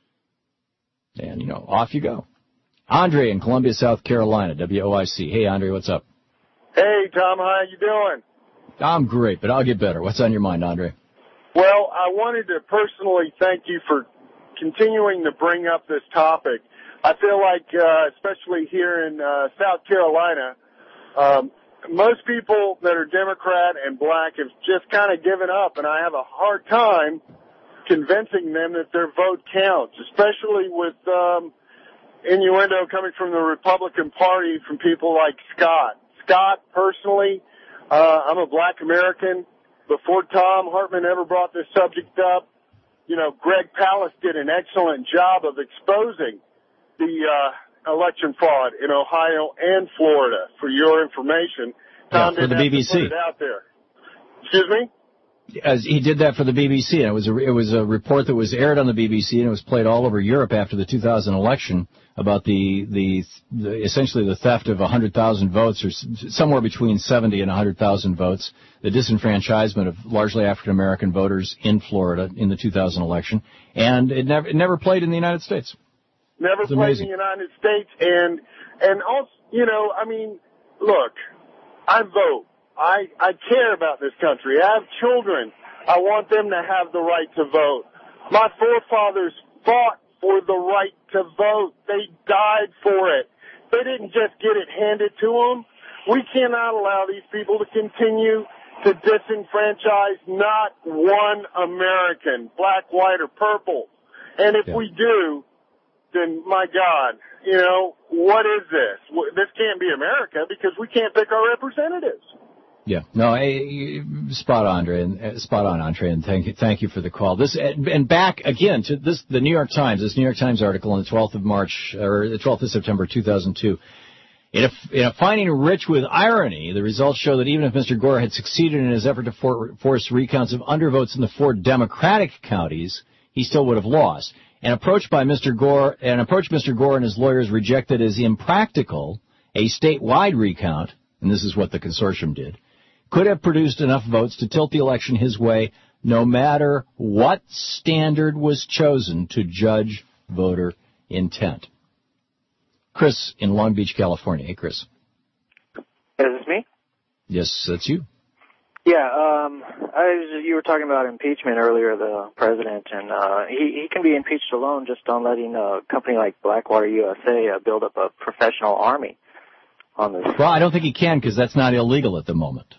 and, you know, off you go. Andre in Columbia, South Carolina, W O I C. Hey, Andre, what's up? Hey, Tom, how you doing? I'm great, but I'll get better. What's on your mind, Andre? Well, I wanted to personally thank you for continuing to bring up this topic. I feel like, uh, especially here in uh, South Carolina, um, most people that are Democrat and black have just kind of given up, and I have a hard time convincing them that their vote counts, especially with um, innuendo coming from the Republican Party from people like Scott. Scott, personally, uh, I'm a black American. Before Tom Hartman ever brought this subject up, you know, Greg Palast did an excellent job of exposing the uh, election fraud in Ohio and Florida. For your information, Tom yeah, for didn't the B B have C. to put it out there. Excuse me? As he did that for the B B C, and it was a, it was a report that was aired on the B B C, and it was played all over Europe after the two thousand election about the the, the essentially the theft of one hundred thousand votes, or somewhere between seventy and one hundred thousand votes, the disenfranchisement of largely African American voters in Florida in the two thousand election, and it never it never played in the United States. Never It's played amazing. in the United States, and and also, you know, I mean, look, I vote. I, I care about this country. I have children. I want them to have the right to vote. My forefathers fought for the right to vote. They died for it. They didn't just get it handed to them. We cannot allow these people to continue to disenfranchise not one American, black, white, or purple. And if Yeah. we do, then my God, you know, what is this? This can't be America because we can't pick our representatives. Yeah, no, I, spot on, Andre, and uh, spot on, Andre, and thank you, thank you for the call. This and back again to this, the New York Times, this New York Times article on the twelfth of March or the twelfth of September, two thousand two. In a, in a finding rich with irony, the results show that even if Mister Gore had succeeded in his effort to for, force recounts of undervotes in the four Democratic counties, he still would have lost. An approach by Mister Gore, an approach Mister Gore and his lawyers rejected as impractical, a statewide recount, and this is what the consortium did, could have produced enough votes to tilt the election his way, no matter what standard was chosen to judge voter intent. Chris in Long Beach, California. Hey, Chris. Is this me? Yes, that's you. Yeah, um, I was, you were talking about impeachment earlier, the president, and uh, he, he can be impeached alone just on letting a company like Blackwater U S A uh, build up a professional army on this. Well, I don't think he can because that's not illegal at the moment.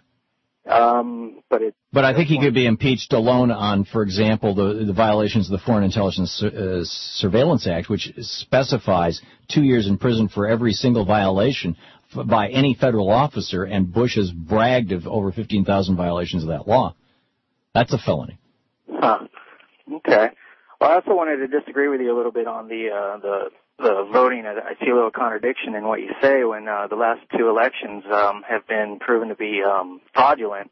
Um, but it. But I think he could be impeached alone on, for example, the, the violations of the Foreign Intelligence uh, Surveillance Act, which specifies two years in prison for every single violation by any federal officer, and Bush has bragged of over fifteen thousand violations of that law. That's a felony. Huh. Okay. Well, I also wanted to disagree with you a little bit on the uh, the the voting. I see a little contradiction in what you say when uh, the last two elections um, have been proven to be um, fraudulent,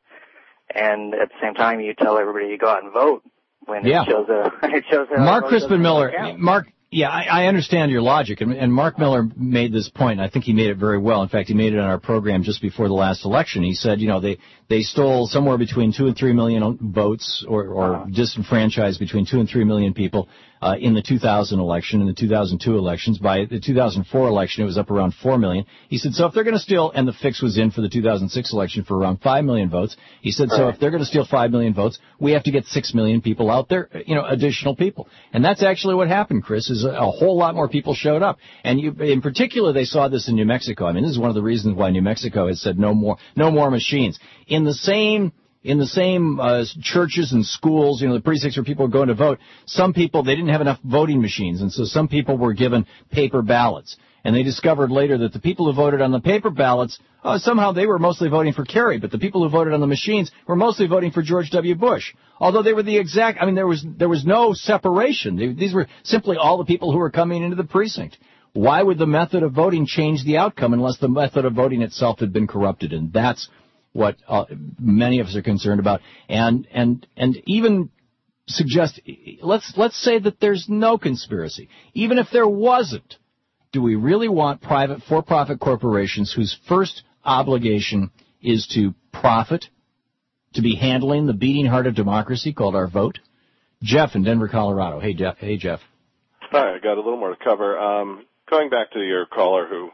and at the same time you tell everybody to go out and vote when Yeah. it shows a it shows a Mark vote Crispin doesn't Miller, count. Mark, yeah, I, I understand your logic, and, and Mark Miller made this point, and I think he made it very well. In fact, he made it on our program just before the last election. He said, you know, they, they stole somewhere between two and three million votes, or, or disenfranchised between two and three million people uh, in the two thousand election, in the two thousand two elections. By the two thousand four election, it was up around four million. He said, so if they're going to steal, and the fix was in for the two thousand six election for around five million votes. He said, so if they're going to steal five million votes, we have to get six million people out there, you know, additional people. And that's actually what happened, Chris, is a, a whole lot more people showed up. And you, in particular, they saw this in New Mexico. I mean, this is one of the reasons why New Mexico has said no more, no more machines. In the same In the same uh, churches and schools, you know, the precincts where people are going to vote, some people, they didn't have enough voting machines, and so some people were given paper ballots. And they discovered later that the people who voted on the paper ballots, uh, somehow they were mostly voting for Kerry, but the people who voted on the machines were mostly voting for George W. Bush. Although they were the exact, I mean, there was there was no separation. They, these were simply all the people who were coming into the precinct. Why would the method of voting change the outcome unless the method of voting itself had been corrupted? And that's what uh, many of us are concerned about, and and and even suggest let's let's say that there's no conspiracy. Even if there wasn't, do we really want private for-profit corporations whose first obligation is to profit, to be handling the beating heart of democracy called our vote? Jeff in Denver, Colorado. Hey, Jeff. Hey, Jeff. Hi, I got a little more to cover. Um, going back to your caller who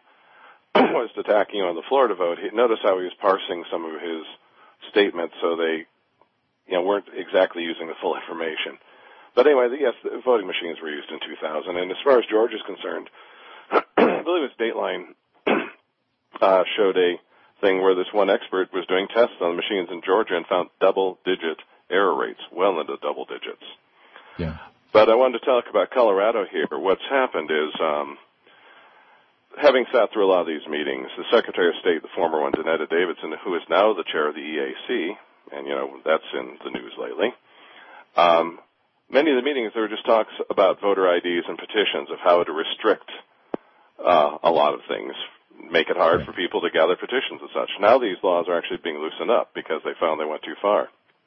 was attacking you on the Florida vote, he, notice how he was parsing some of his statements so they, you know, weren't exactly using the full information. But anyway, the, yes, the voting machines were used in two thousand. And as far as Georgia is concerned, I believe it's Dateline uh, showed a thing where this one expert was doing tests on the machines in Georgia and found double-digit error rates, well into double digits. Yeah. But I wanted to talk about Colorado here. What's happened is, um, having sat through a lot of these meetings, the Secretary of State, the former one, Danetta Davidson, who is now the chair of the E A C, and, you know, that's in the news lately, um, many of the meetings, there were just talks about voter I Ds and petitions of how to restrict uh, a lot of things, make it hard for people to gather petitions and such. Now these laws are actually being loosened up because they found they went too far.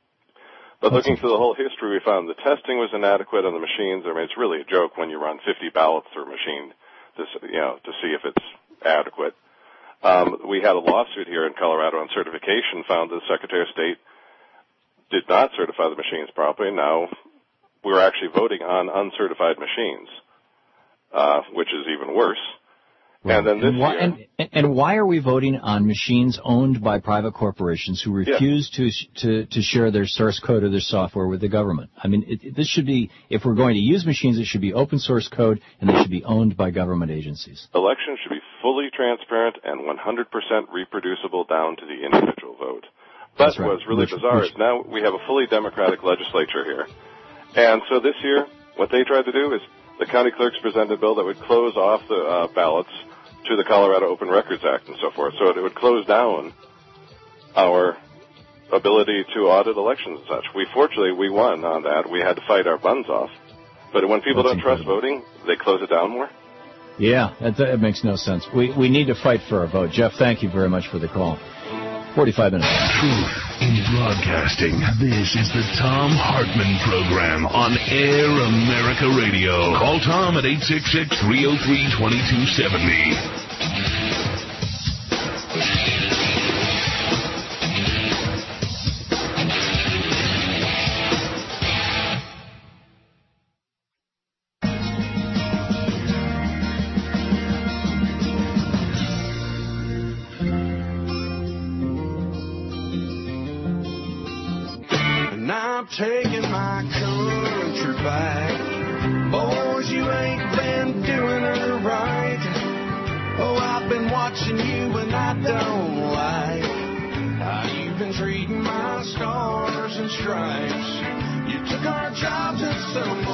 But looking through the whole history, we found the testing was inadequate on the machines. I mean, it's really a joke when you run fifty ballots through a machine to, you know, to see if it's adequate. Um, we had a lawsuit here in Colorado on certification, found that the Secretary of State did not certify the machines properly. Now we're actually voting on uncertified machines, uh, which is even worse. Right. And then this and why, year, and, and why are we voting on machines owned by private corporations who refuse yeah. to, to to share their source code or their software with the government? I mean, it, it, this should be, if we're going to use machines, it should be open source code, and they should be owned by government agencies. Elections should be fully transparent and one hundred percent reproducible down to the individual vote. But right. what's really which, bizarre which, is now we have a fully democratic legislature here. And so this year, what they tried to do is the county clerks presented a bill that would close off the uh, ballots to the Colorado Open Records Act and so forth. So it would close down our ability to audit elections and such. We fortunately, we won on that. We had to fight our buns off. But when people That's don't trust voting, they close it down more. Yeah, that, that makes no sense. We we need to fight for our vote. Jeff, thank you very much for the call. forty-five minutes. Truth in broadcasting. This is the Thom Hartmann Program on Air America Radio. Call Tom at eight six six, three oh three, two two seven oh. I'm taking my country back. Boys, you ain't been doing her right. Oh, I've been watching you and I don't like how you've been treating my stars and stripes. You took our jobs and sent them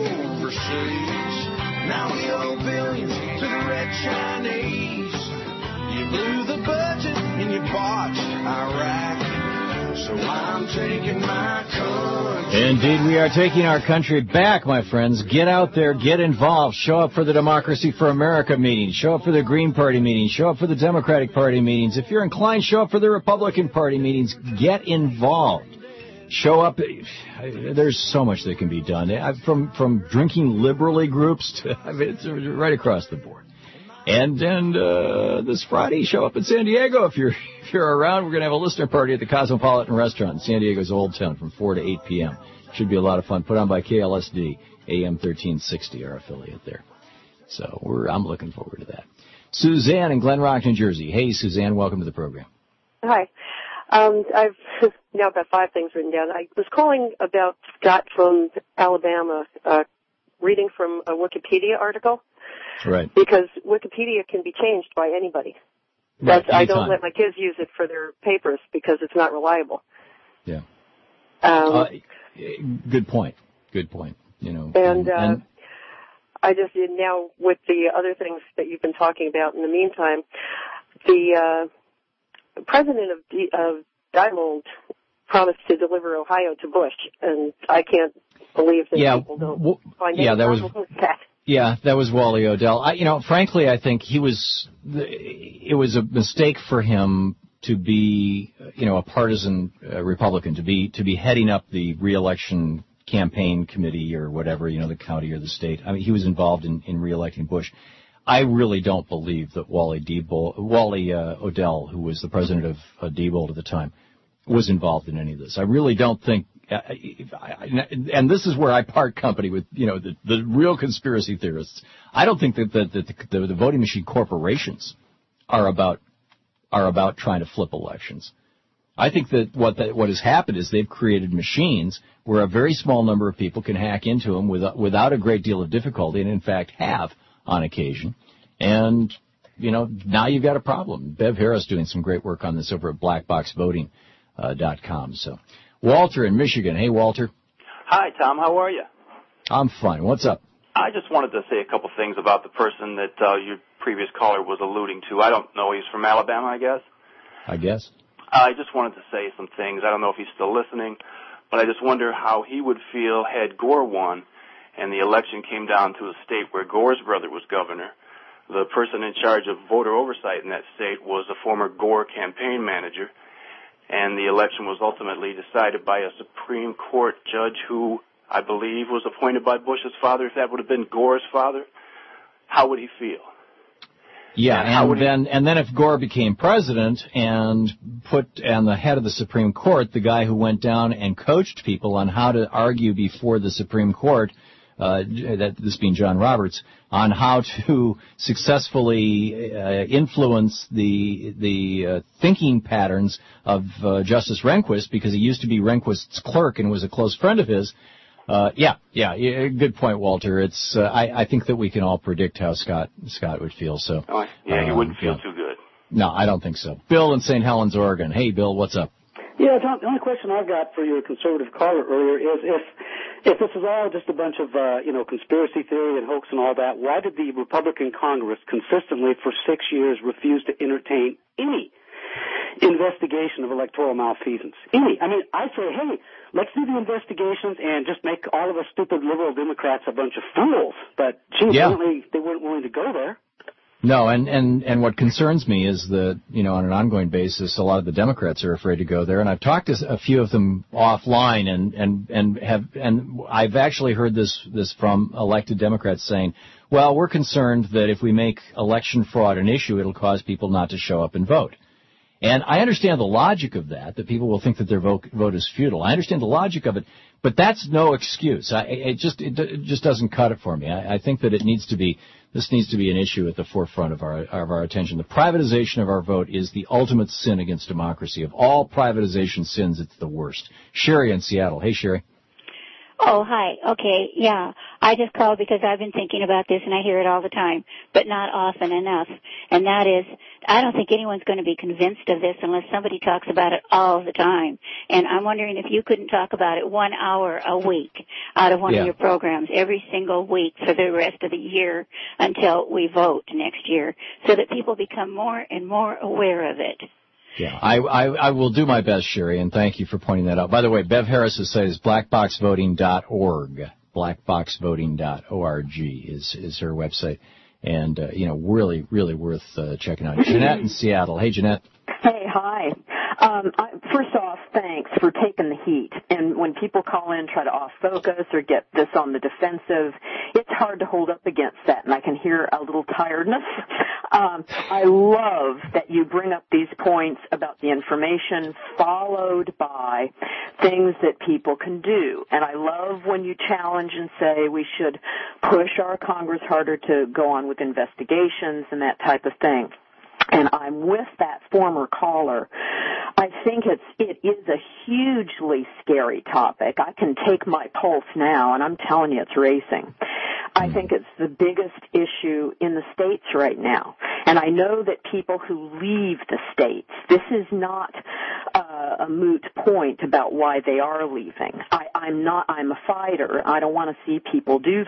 overseas. Now we owe billions to the red Chinese. You blew the budget and you botched Iraq. So I'm taking my country. Indeed, we are taking our country back, my friends. Get out there, get involved. Show up for the Democracy for America meetings. Show up for the Green Party meetings. Show up for the Democratic Party meetings. If you're inclined, show up for the Republican Party meetings. Get involved. Show up. There's so much that can be done. From from drinking liberally groups to I mean, it's right across the board. And and uh, this Friday, show up in San Diego if you're if you're around. We're going to have a listener party at the Cosmopolitan Restaurant in San Diego's Old Town from four to eight p.m. Should be a lot of fun. Put on by K L S D, A M thirteen sixty, our affiliate there. So we're I'm looking forward to that. Suzanne in Glen Rock, New Jersey. Hey, Suzanne, welcome to the program. Hi. Um, I've now got five things written down. I was calling about Scott from Alabama, uh, reading from a Wikipedia article. Right. Because Wikipedia can be changed by anybody. Right, That's, I don't let my kids use it for their papers because it's not reliable. Yeah. Um, uh, good point. Good point. You know. And, and, uh, and I just now with the other things that you've been talking about in the meantime, the uh, president of, D- of Diebold promised to deliver Ohio to Bush, and I can't believe that yeah, people don't w- find yeah, any that was problem with that. Yeah, that was Wally Odell. I, you know, frankly, I think he was. It was a mistake for him to be, you know, a partisan uh, Republican, to be to be heading up the reelection campaign committee or whatever, you know, the county or the state. I mean, he was involved in in reelecting Bush. I really don't believe that Wally Diebold, Wally uh, Odell, who was the president of uh, Diebold at the time, was involved in any of this. I really don't think. Uh, and this is where I part company with, you know, the, the real conspiracy theorists. I don't think that the, the, the, the voting machine corporations are about are about trying to flip elections. I think that what that, what has happened is they've created machines where a very small number of people can hack into them without, without a great deal of difficulty, and in fact have on occasion. And, you know, now you've got a problem. Bev Harris doing some great work on this over at black box voting dot com. So. Walter in Michigan. Hey, Walter. Hi, Tom. How are you? I'm fine. What's up? I just wanted to say a couple things about the person that uh, your previous caller was alluding to. I don't know. He's from Alabama, I guess. I guess. I just wanted to say some things. I don't know if he's still listening, but I just wonder how he would feel had Gore won and the election came down to a state where Gore's brother was governor. The person in charge of voter oversight in that state was a former Gore campaign manager. And the election was ultimately decided by a Supreme Court judge who, I believe, was appointed by Bush's father. If that would have been Gore's father, how would he feel? Yeah, and, and then he... and then if Gore became president and put on the head of the Supreme Court the guy who went down and coached people on how to argue before the Supreme Court, uh, that this being John Roberts, on how to successfully uh, influence the the uh, thinking patterns of uh, Justice Rehnquist, because he used to be Rehnquist's clerk and was a close friend of his. Uh, yeah, yeah, yeah, good point, Walter. It's uh, I, I think that we can all predict how Scott Scott would feel. So oh, yeah, he um, wouldn't feel yeah. too good. No, I don't think so. Bill in Saint Helens, Oregon. Hey, Bill, what's up? Yeah, Tom, the only question I've got for your conservative caller earlier is if if this is all just a bunch of, uh, you know, conspiracy theory and hoax and all that, why did the Republican Congress consistently for six years refuse to entertain any investigation of electoral malfeasance? Any. I mean, I say, hey, let's do the investigations and just make all of us stupid liberal Democrats a bunch of fools. But, gee, yeah. apparently they weren't willing to go there. No, and, and, and what concerns me is that, you know, on an ongoing basis, a lot of the Democrats are afraid to go there, and I've talked to a few of them offline, and, and, and have, and I've actually heard this, this from elected Democrats saying, well, we're concerned that if we make election fraud an issue, it'll cause people not to show up and vote. And I understand the logic of that, that people will think that their vote, vote is futile. I understand the logic of it, but that's no excuse. I, it just it, it just doesn't cut it for me. I, I think that it needs to be this needs to be an issue at the forefront of our of our attention. The privatization of our vote is the ultimate sin against democracy. Of all privatization sins, it's the worst. Sherry in Seattle. Hey, Sherry. Oh, hi. Okay, yeah. I just called because I've been thinking about this, and I hear it all the time, but not often enough. And that is, I don't think anyone's going to be convinced of this unless somebody talks about it all the time. And I'm wondering if you couldn't talk about it one hour a week out of one Yeah. of your programs every single week for the rest of the year until we vote next year, so that people become more and more aware of it. Yeah, I, I, I will do my best, Sherry, and thank you for pointing that out. By the way, Bev Harris says black box voting dot org. black box voting dot org is, is her website. And, uh, you know, really, really worth uh, checking out. Jeanette in Seattle. Hey, Jeanette. Hey, hi. Um, I, first off, thanks for taking the heat. And when people call in, try to off focus or get this on the defensive, it's hard to hold up against that, and I can hear a little tiredness. Um, I love that you bring up these points about the information followed by things that people can do. And I love when you challenge and say we should push our Congress harder to go on with investigations and that type of thing. And I'm with that former caller. I think it's, it is a hugely scary topic. I can take my pulse now, and I'm telling you it's racing. I think it's the biggest issue in the states right now. And I know that people who leave the states, this is not uh, a moot point about why they are leaving. I, I'm not, I'm a fighter. I don't want to see people do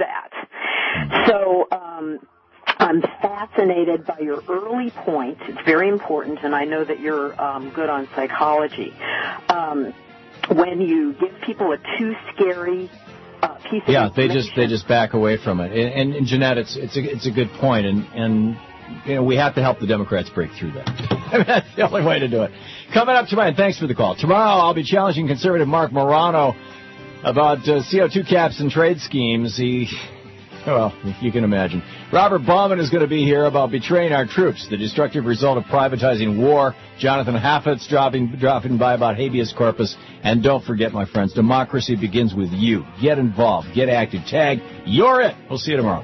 that. So, um, I'm fascinated by your early point. It's very important, and I know that you're um, good on psychology. Um, when you give people a too scary uh, piece of Yeah, they information, just they just back away from it. And, and, and Jeanette, it's it's a it's a good point, and and you know we have to help the Democrats break through that. I mean, that's the only way to do it. Coming up tomorrow, and thanks for the call. Tomorrow, I'll be challenging conservative Mark Morano about uh, C O two caps and trade schemes. He. Well, you can imagine. Robert Bauman is going to be here about betraying our troops, the destructive result of privatizing war. Jonathan Haffetz dropping, dropping by about habeas corpus. And don't forget, my friends, democracy begins with you. Get involved. Get active. Tag. You're it. We'll see you tomorrow.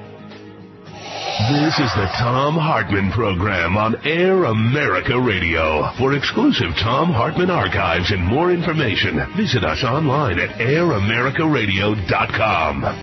This is the Thom Hartmann Program on Air America Radio. For exclusive Thom Hartmann archives and more information, visit us online at air america radio dot com.